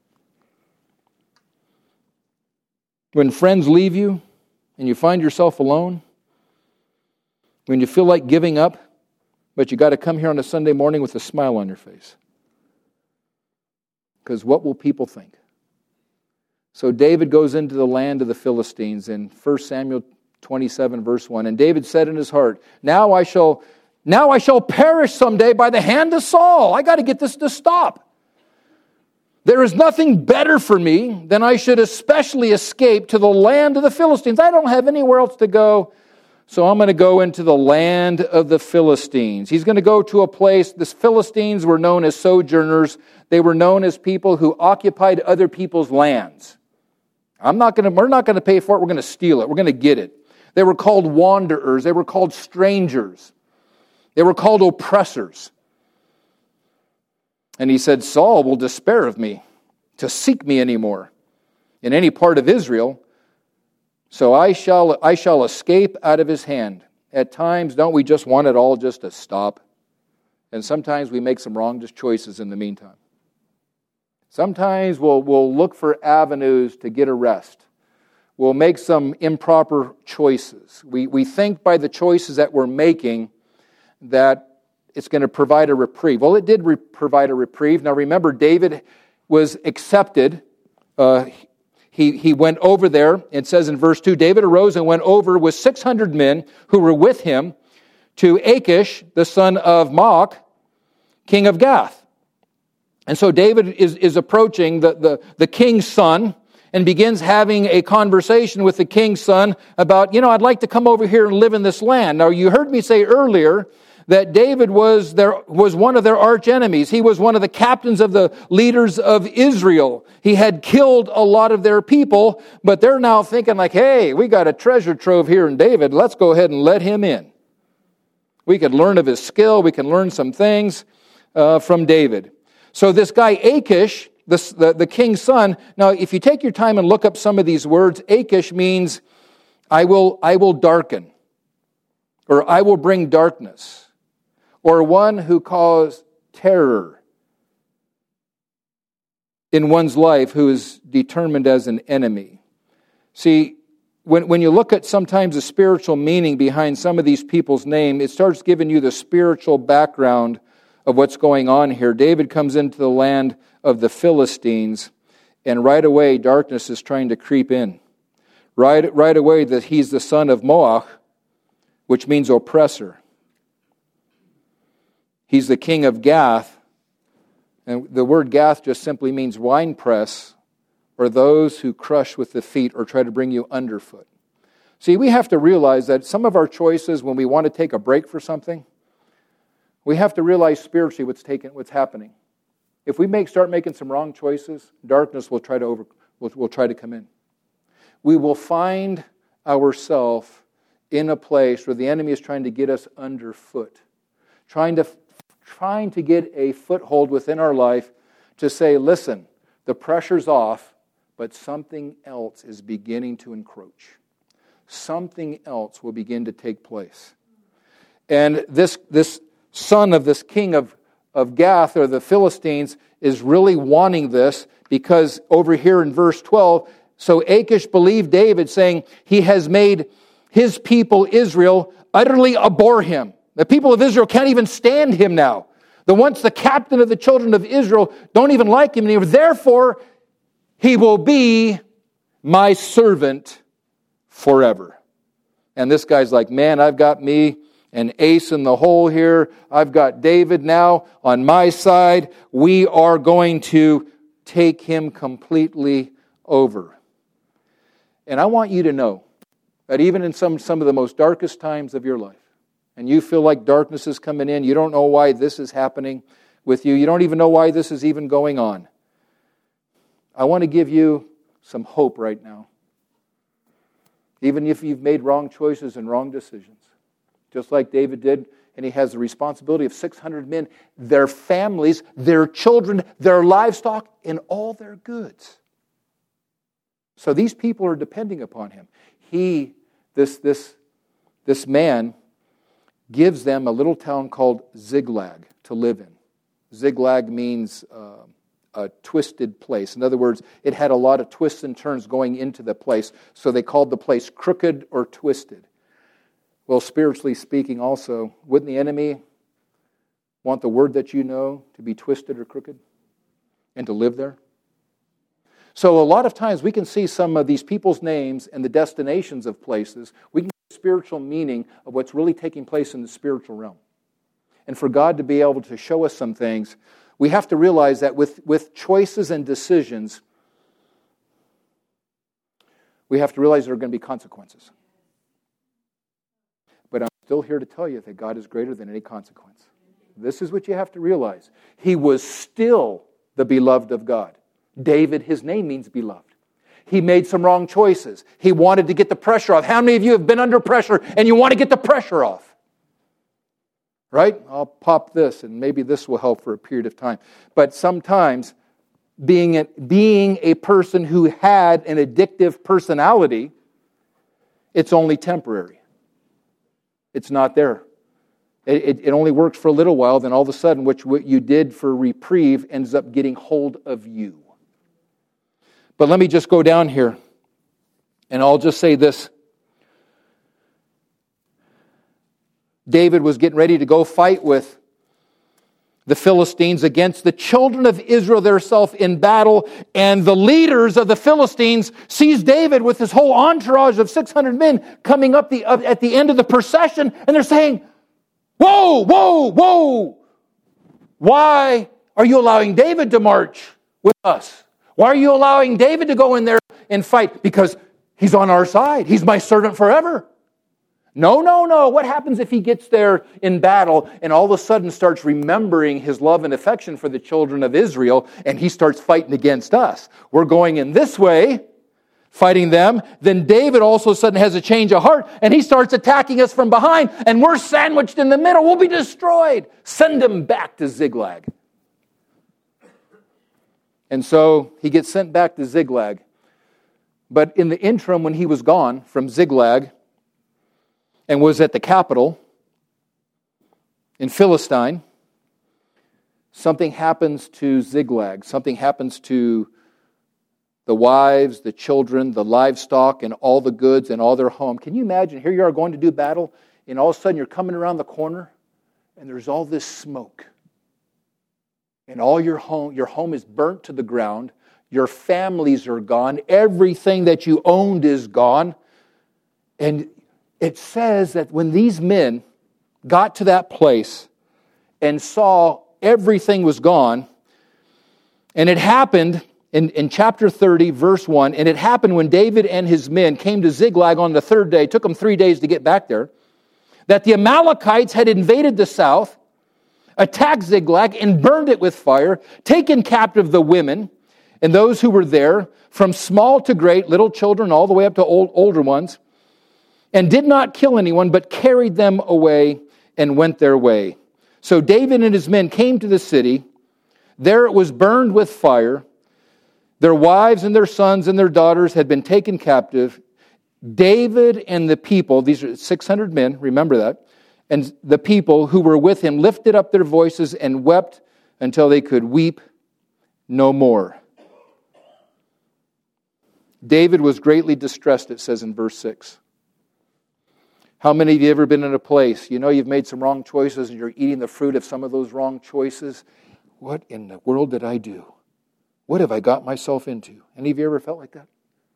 When friends leave you and you find yourself alone, when you feel like giving up, but you got to come here on a Sunday morning with a smile on your face. Because what will people think? So David goes into the land of the Philistines in First Samuel twenty-seven, verse one. And David said in his heart, Now I shall, now I shall perish someday by the hand of Saul. I got to get this to stop. There is nothing better for me than I should especially escape to the land of the Philistines. I don't have anywhere else to go. So I'm going to go into the land of the Philistines. He's going to go to a place, the Philistines were known as sojourners. They were known as people who occupied other people's lands. I'm not going to, we're not going to pay for it, we're going to steal it, we're going to get it. They were called wanderers, they were called strangers. They were called oppressors. And he said, Saul will despair of me to seek me anymore in any part of Israel. So I shall I shall escape out of his hand. At times, don't we just want it all just to stop? And sometimes we make some wrong choices in the meantime. Sometimes we'll, we'll look for avenues to get a rest. We'll make some improper choices. We, we think by the choices that we're making that it's going to provide a reprieve. Well, it did re- provide a reprieve. Now remember, David was accepted. Uh, He, he went over there. It says in verse two, David arose and went over with six hundred men who were with him to Achish, the son of Maach, king of Gath. And so David is, is approaching the, the, the king's son and begins having a conversation with the king's son about, you know, I'd like to come over here and live in this land. Now, you heard me say earlier that David was their, was one of their arch enemies. He was one of the captains of the leaders of Israel. He had killed a lot of their people, but they're now thinking like, hey, we got a treasure trove here in David. Let's go ahead and let him in. We could learn of his skill. We can learn some things uh, from David. So this guy Achish, this, the, the king's son, now if you take your time and look up some of these words, Achish means I will, I will darken, or I will bring darkness, or one who caused terror in one's life, who is determined as an enemy. See, when, when you look at sometimes the spiritual meaning behind some of these people's name, it starts giving you the spiritual background of what's going on here. David comes into the land of the Philistines, and right away darkness is trying to creep in. Right, right away that he's the son of Maach, which means oppressor. He's the king of Gath, and the word Gath just simply means winepress, or those who crush with the feet or try to bring you underfoot. See, we have to realize that some of our choices when we want to take a break for something, We have to realize spiritually what's taking, what's happening. If we make start making some wrong choices, darkness will try to over will, will try to come in. We will find ourselves in a place where the enemy is trying to get us underfoot, trying to trying to get a foothold within our life to say, listen, the pressure's off, but something else is beginning to encroach. Something else will begin to take place. And this this son of this king of, of Gath, or the Philistines, is really wanting this, because over here in verse twelve, so Achish believed David, saying, he has made his people Israel utterly abhor him. The people of Israel can't even stand him now. The once the captain of the children of Israel don't even like him anymore. Therefore, he will be my servant forever. And this guy's like, man, I've got me an ace in the hole here. I've got David now on my side. We are going to take him completely over. And I want you to know that even in some, some of the most darkest times of your life, and you feel like darkness is coming in, you don't know why this is happening with you, you don't even know why this is even going on, I want to give you some hope right now. Even if you've made wrong choices and wrong decisions, just like David did, and he has the responsibility of six hundred men, their families, their children, their livestock, and all their goods. So these people are depending upon him. He, this, this, this man, gives them a little town called Ziklag to live in. Ziklag means uh, a twisted place. In other words, it had a lot of twists and turns going into the place, so they called the place crooked or twisted. Well, spiritually speaking also, wouldn't the enemy want the word that you know to be twisted or crooked and to live there? So a lot of times we can see some of these people's names and the destinations of places. We can get spiritual meaning of what's really taking place in the spiritual realm. And for God to be able to show us some things, we have to realize that with, with choices and decisions, we have to realize there are going to be consequences. But I'm still here to tell you that God is greater than any consequence. This is what you have to realize. He was still the beloved of God. David, his name means beloved. He made some wrong choices. He wanted to get the pressure off. How many of you have been under pressure and you want to get the pressure off? Right? I'll pop this and maybe this will help for a period of time. But sometimes being a, being a person who had an addictive personality, it's only temporary. It's not there. It, it, it only works for a little while, then all of a sudden, which what you did for reprieve ends up getting hold of you. But let me just go down here, and I'll just say this. David was getting ready to go fight with the Philistines against the children of Israel themselves in battle, and the leaders of the Philistines sees David with his whole entourage of six hundred men coming up, the, up at the end of the procession, and they're saying, whoa, whoa, whoa, why are you allowing David to march with us? Why are you allowing David to go in there and fight? Because he's on our side. He's my servant forever. No, no, no. What happens if he gets there in battle and all of a sudden starts remembering his love and affection for the children of Israel, and he starts fighting against us? We're going in this way, fighting them. Then David also suddenly has a change of heart, and he starts attacking us from behind, and we're sandwiched in the middle. We'll be destroyed. Send him back to Ziklag. And so he gets sent back to Ziklag. But in the interim, when he was gone from Ziklag and was at the capital in Philistine, something happens to Ziklag. Something happens to the wives, the children, the livestock, and all the goods and all their home. Can you imagine? Here you are going to do battle, and all of a sudden you're coming around the corner, and there's all this smoke. And all your home, your home is burnt to the ground. Your families are gone. Everything that you owned is gone. And it says that when these men got to that place and saw everything was gone, and it happened in, in chapter thirty, verse one, and it happened when David and his men came to Ziklag on the third day, it took them three days to get back there, that the Amalekites had invaded the south, attacked Ziklag and burned it with fire, taken captive the women and those who were there, from small to great, little children all the way up to old, older ones, and did not kill anyone, but carried them away and went their way. So David and his men came to the city. There it was burned with fire. Their wives and their sons and their daughters had been taken captive. David and the people, these are six hundred men, remember that, and the people who were with him lifted up their voices and wept until they could weep no more. David was greatly distressed, it says in verse six. How many of you have ever been in a place, you know you've made some wrong choices and you're eating the fruit of some of those wrong choices? What in the world did I do? What have I got myself into? Any of you ever felt like that?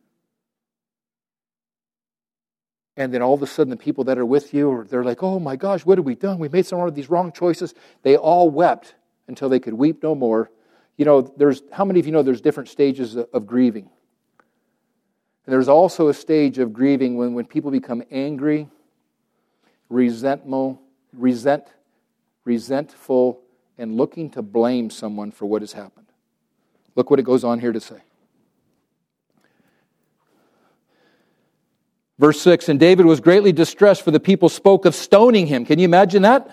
And then all of a sudden the people that are with you, they're like, oh my gosh, what have we done? We made some of these wrong choices. They all wept until they could weep no more. You know, there's how many of you know there's different stages of, of grieving? And there's also a stage of grieving when, when people become angry, resentful, resent, resentful, and looking to blame someone for what has happened. Look what it goes on here to say. Verse six, and David was greatly distressed, for the people spoke of stoning him. Can you imagine that?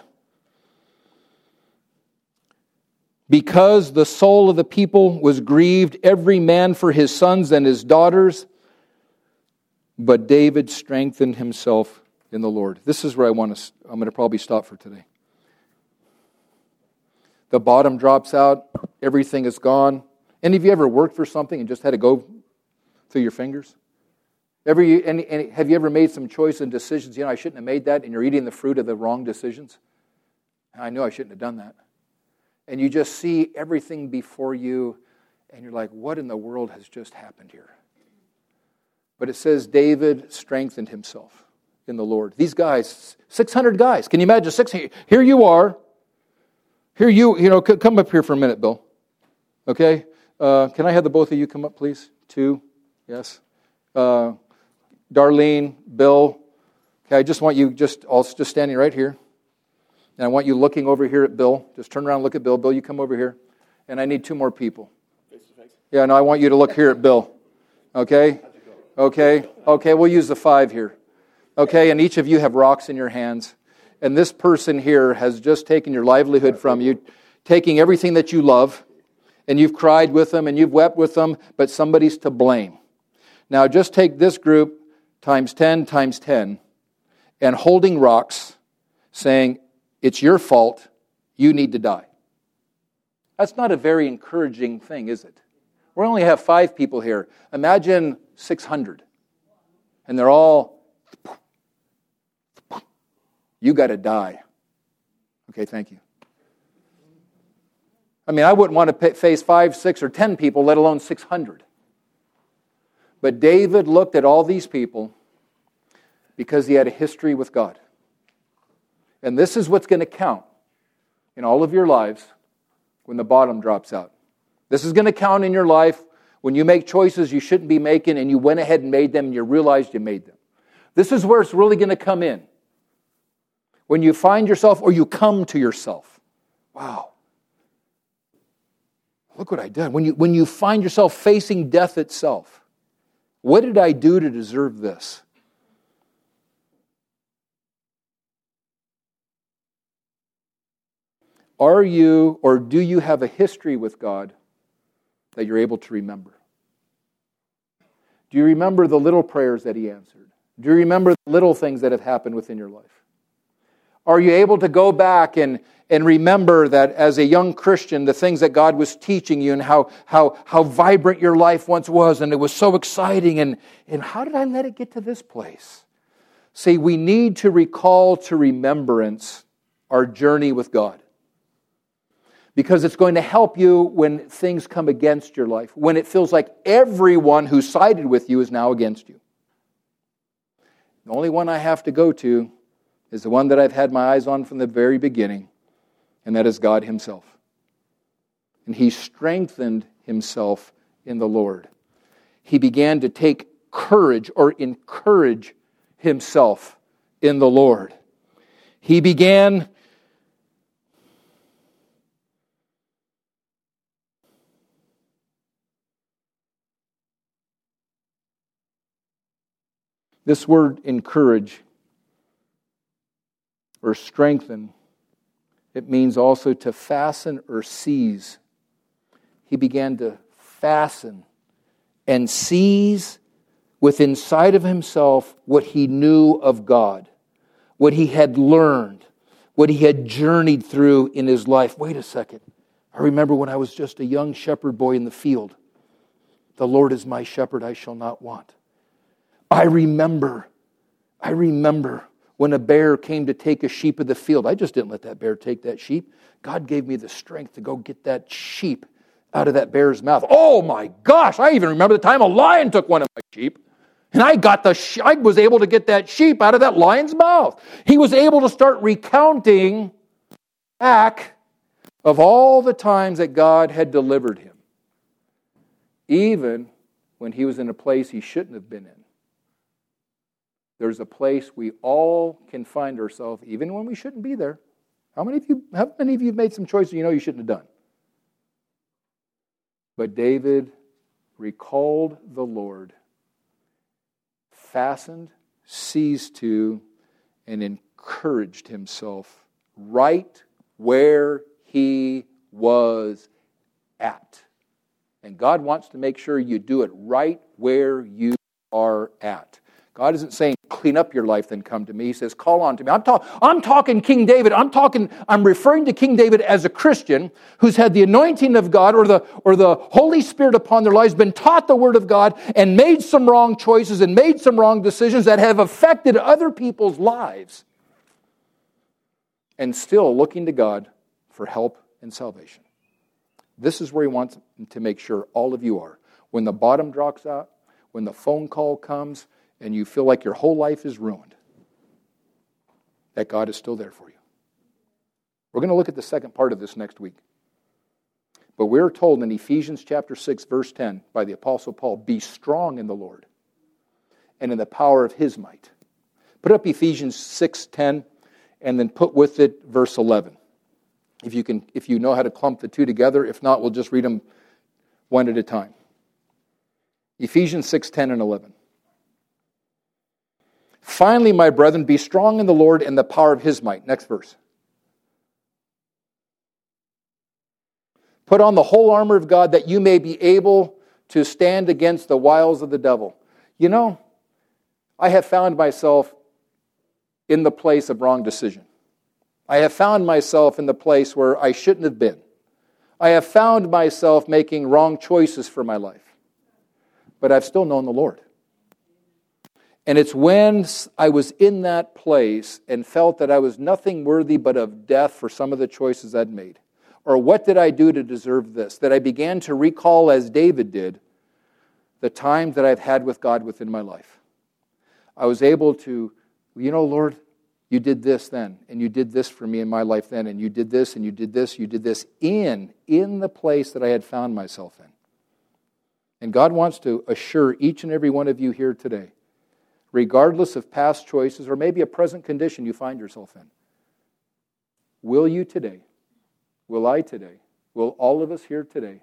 Because the soul of the people was grieved, every man for his sons and his daughters, but David strengthened himself in the Lord. This is where I want to, I'm going to probably stop for today. The bottom drops out, everything is gone. Any of you ever worked for something and just had to go through your fingers? Ever, any, any, have you ever made some choice and decisions, you know, I shouldn't have made that, and you're eating the fruit of the wrong decisions? I knew I shouldn't have done that. And you just see everything before you, and you're like, what in the world has just happened here? But it says David strengthened himself in the Lord. These guys, six hundred guys. Can you imagine? Six, here you are. Here you, you know, come up here for a minute, Bill. Okay? Uh, can I have the both of you come up, please? Two. Yes. Uh, Darlene, Bill. Okay, I just want you just all just standing right here. And I want you looking over here at Bill. Just turn around and look at Bill. Bill, you come over here. And I need two more people. Face to face? Yeah, no, I want you to look here at Bill. Okay? Okay? Okay, we'll use the five here. Okay, and each of you have rocks in your hands. And this person here has just taken your livelihood from you, taking everything that you love, and you've cried with them and you've wept with them, but somebody's to blame. Now just take this group times ten times ten and holding rocks saying, it's your fault, you need to die. That's not a very encouraging thing, is it? We only have five people here. Imagine six hundred. And they're all, you got to die. Okay, thank you. I mean, I wouldn't want to face five, six, or ten people, let alone six hundred. But David looked at all these people because he had a history with God. And this is what's going to count in all of your lives when the bottom drops out. This is going to count in your life when you make choices you shouldn't be making and you went ahead and made them and you realized you made them. This is where it's really going to come in. When you find yourself or you come to yourself. Wow. Look what I did. When you, when you find yourself facing death itself. What did I do to deserve this? Are you or do you have a history with God that you're able to remember? Do you remember the little prayers that He answered? Do you remember the little things that have happened within your life? Are you able to go back and, and remember that as a young Christian, the things that God was teaching you and how, how, how vibrant your life once was and it was so exciting and, and how did I let it get to this place? See, we need to recall to remembrance our journey with God. Because it's going to help you when things come against your life, when it feels like everyone who sided with you is now against you. The only one I have to go to is the one that I've had my eyes on from the very beginning, and that is God Himself. And He strengthened Himself in the Lord. He began to take courage or encourage Himself in the Lord. He began This word encourage or strengthen, it means also to fasten or seize. He began to fasten and seize within inside of himself what he knew of God, what he had learned, what he had journeyed through in his life. Wait a second. I remember when I was just a young shepherd boy in the field. The Lord is my shepherd, I shall not want. I remember, I remember when a bear came to take a sheep of the field. I just didn't let that bear take that sheep. God gave me the strength to go get that sheep out of that bear's mouth. Oh my gosh, I even remember the time a lion took one of my sheep. And I got the sh- I was able to get that sheep out of that lion's mouth. He was able to start recounting back of all the times that God had delivered him. Even when he was in a place he shouldn't have been in. There's a place we all can find ourselves, even when we shouldn't be there. How many of you, how many of you have made some choices you know you shouldn't have done? But David recalled the Lord, fastened, seized to, and encouraged himself right where he was at. And God wants to make sure you do it right where you are at. God isn't saying, clean up your life, then come to me. He says, call on to me. I'm, talk- I'm talking King David. I'm talking, I'm referring to King David as a Christian who's had the anointing of God or the, or the Holy Spirit upon their lives, been taught the Word of God, and made some wrong choices and made some wrong decisions that have affected other people's lives. And still looking to God for help and salvation. This is where he wants to make sure all of you are. When the bottom drops out, when the phone call comes, and you feel like your whole life is ruined, that God is still there for you. We're going to look at the second part of this next week. But we're told in Ephesians chapter six, verse ten, by the Apostle Paul, be strong in the Lord and in the power of his might. Put up Ephesians six ten, and then put with it verse eleven. If you can, if you know how to clump the two together. If not, we'll just read them one at a time. Ephesians six ten and eleven. Finally, my brethren, be strong in the Lord and the power of his might. Next verse. Put on the whole armor of God that you may be able to stand against the wiles of the devil. You know, I have found myself in the place of wrong decision. I have found myself in the place where I shouldn't have been. I have found myself making wrong choices for my life. But I've still known the Lord. And it's when I was in that place and felt that I was nothing worthy but of death for some of the choices I'd made. Or what did I do to deserve this? That I began to recall, as David did, the times that I've had with God within my life. I was able to, you know, Lord, you did this then, and you did this for me in my life then, and you did this, and you did this, you did this in, in the place that I had found myself in. And God wants to assure each and every one of you here today, regardless of past choices or maybe a present condition you find yourself in, will you today, will I today, will all of us here today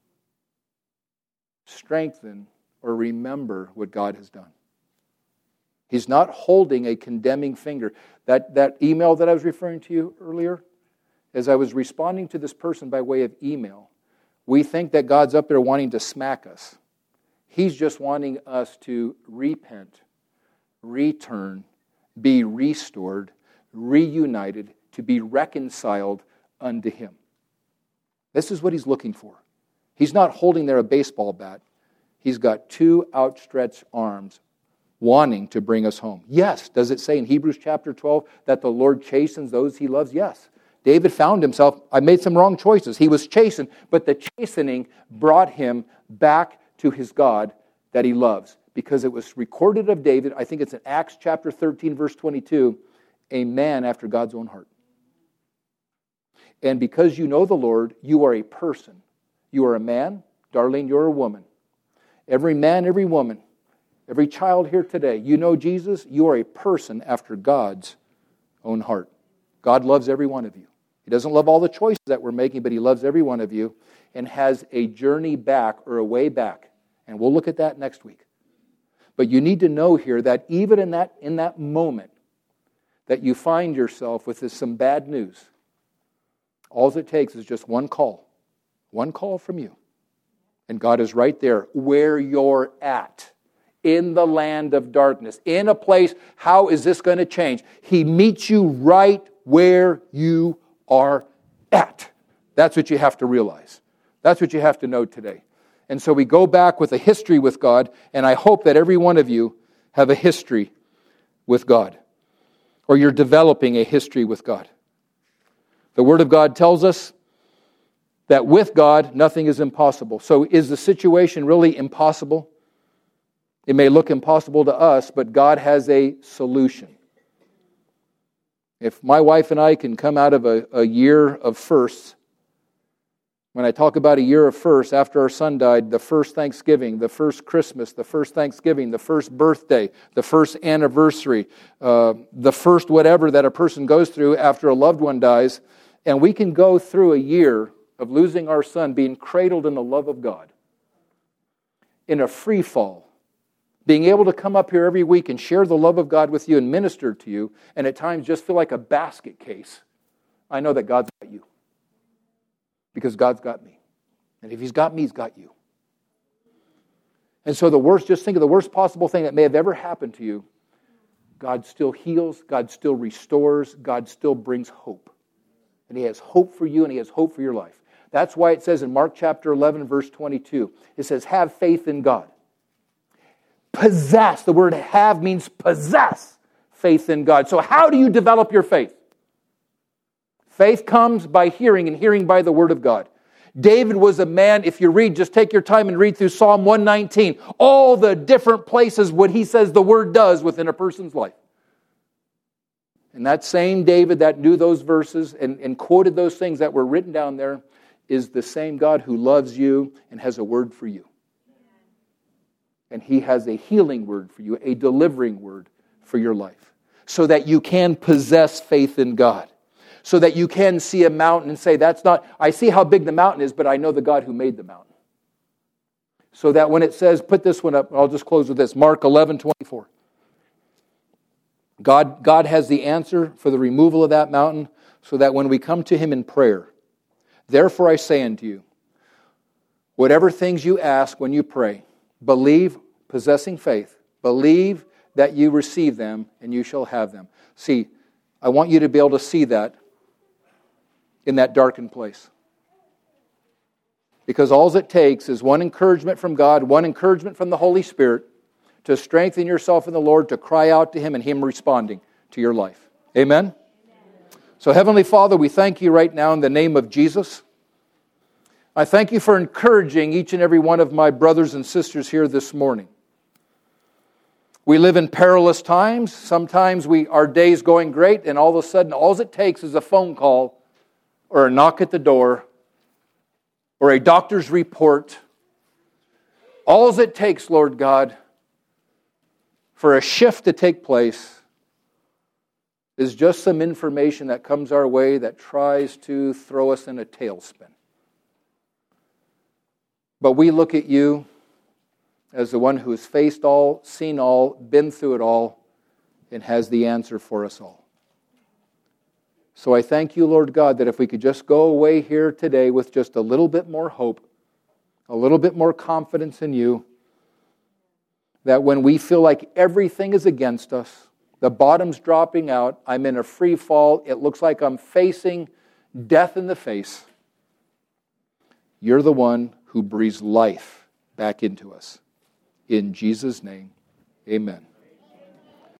strengthen or remember what God has done? He's not holding a condemning finger. That, that email that I was referring to you earlier, as I was responding to this person by way of email, we think that God's up there wanting to smack us. He's just wanting us to repent, return, be restored, reunited, to be reconciled unto Him. This is what He's looking for. He's not holding there a baseball bat. He's got two outstretched arms wanting to bring us home. Yes, does it say in Hebrews chapter twelve that the Lord chastens those He loves? Yes. David found himself, I made some wrong choices. He was chastened, but the chastening brought him back to his God that he loves. Because it was recorded of David, I think it's in Acts chapter thirteen, verse twenty-two, a man after God's own heart. And because you know the Lord, you are a person. You are a man, Darlene, you're a woman. Every man, every woman, every child here today, you know Jesus, you are a person after God's own heart. God loves every one of you. He doesn't love all the choices that we're making, but He loves every one of you and has a journey back or a way back. And we'll look at that next week. But you need to know here that even in that, in that moment that you find yourself with this, some bad news, all it takes is just one call. One call from you. And God is right there where you're at. In the land of darkness. In a place, how is this going to change? He meets you right where you are at. That's what you have to realize. That's what you have to know today. And so we go back with a history with God, and I hope that every one of you have a history with God. Or you're developing a history with God. The Word of God tells us that with God, nothing is impossible. So is the situation really impossible? It may look impossible to us, but God has a solution. If my wife and I can come out of a, a year of firsts, when I talk about a year of firsts, after our son died, the first Thanksgiving, the first Christmas, the first Thanksgiving, the first birthday, the first anniversary, uh, the first whatever that a person goes through after a loved one dies, and we can go through a year of losing our son, being cradled in the love of God, in a free fall, being able to come up here every week and share the love of God with you and minister to you, and at times just feel like a basket case. I know that God's got you. Because God's got me. And if He's got me, He's got you. And so the worst, just think of the worst possible thing that may have ever happened to you. God still heals, God still restores, God still brings hope. And He has hope for you and He has hope for your life. That's why it says in Mark chapter eleven, verse twenty-two, it says, have faith in God. Possess. The word have means possess faith in God. So how do you develop your faith? Faith comes by hearing, and hearing by the Word of God. David was a man, if you read, just take your time and read through Psalm one nineteen, all the different places what he says the Word does within a person's life. And that same David that knew those verses and, and quoted those things that were written down there is the same God who loves you and has a word for you. And He has a healing word for you, a delivering word for your life, so that you can possess faith in God. So that you can see a mountain and say, that's not, I see how big the mountain is, but I know the God who made the mountain. So that when it says, put this one up, I'll just close with this, Mark eleven twenty-four. God, God has the answer for the removal of that mountain, so that when we come to Him in prayer, therefore I say unto you, whatever things you ask when you pray, believe, possessing faith, believe that you receive them, and you shall have them. See, I want you to be able to see that in that darkened place. Because all it takes is one encouragement from God, one encouragement from the Holy Spirit to strengthen yourself in the Lord, to cry out to Him and Him responding to your life. Amen? Amen. So Heavenly Father, we thank You right now in the name of Jesus. I thank You for encouraging each and every one of my brothers and sisters here this morning. We live in perilous times. Sometimes we our day's going great, and all of a sudden, all it takes is a phone call or a knock at the door or a doctor's report. All it takes, Lord God, for a shift to take place is just some information that comes our way that tries to throw us in a tailspin. But we look at You as the one who has faced all, seen all, been through it all, and has the answer for us all. So I thank You, Lord God, that if we could just go away here today with just a little bit more hope, a little bit more confidence in You, that when we feel like everything is against us, the bottom's dropping out, I'm in a free fall, it looks like I'm facing death in the face, You're the one who breathes life back into us. In Jesus' name, amen.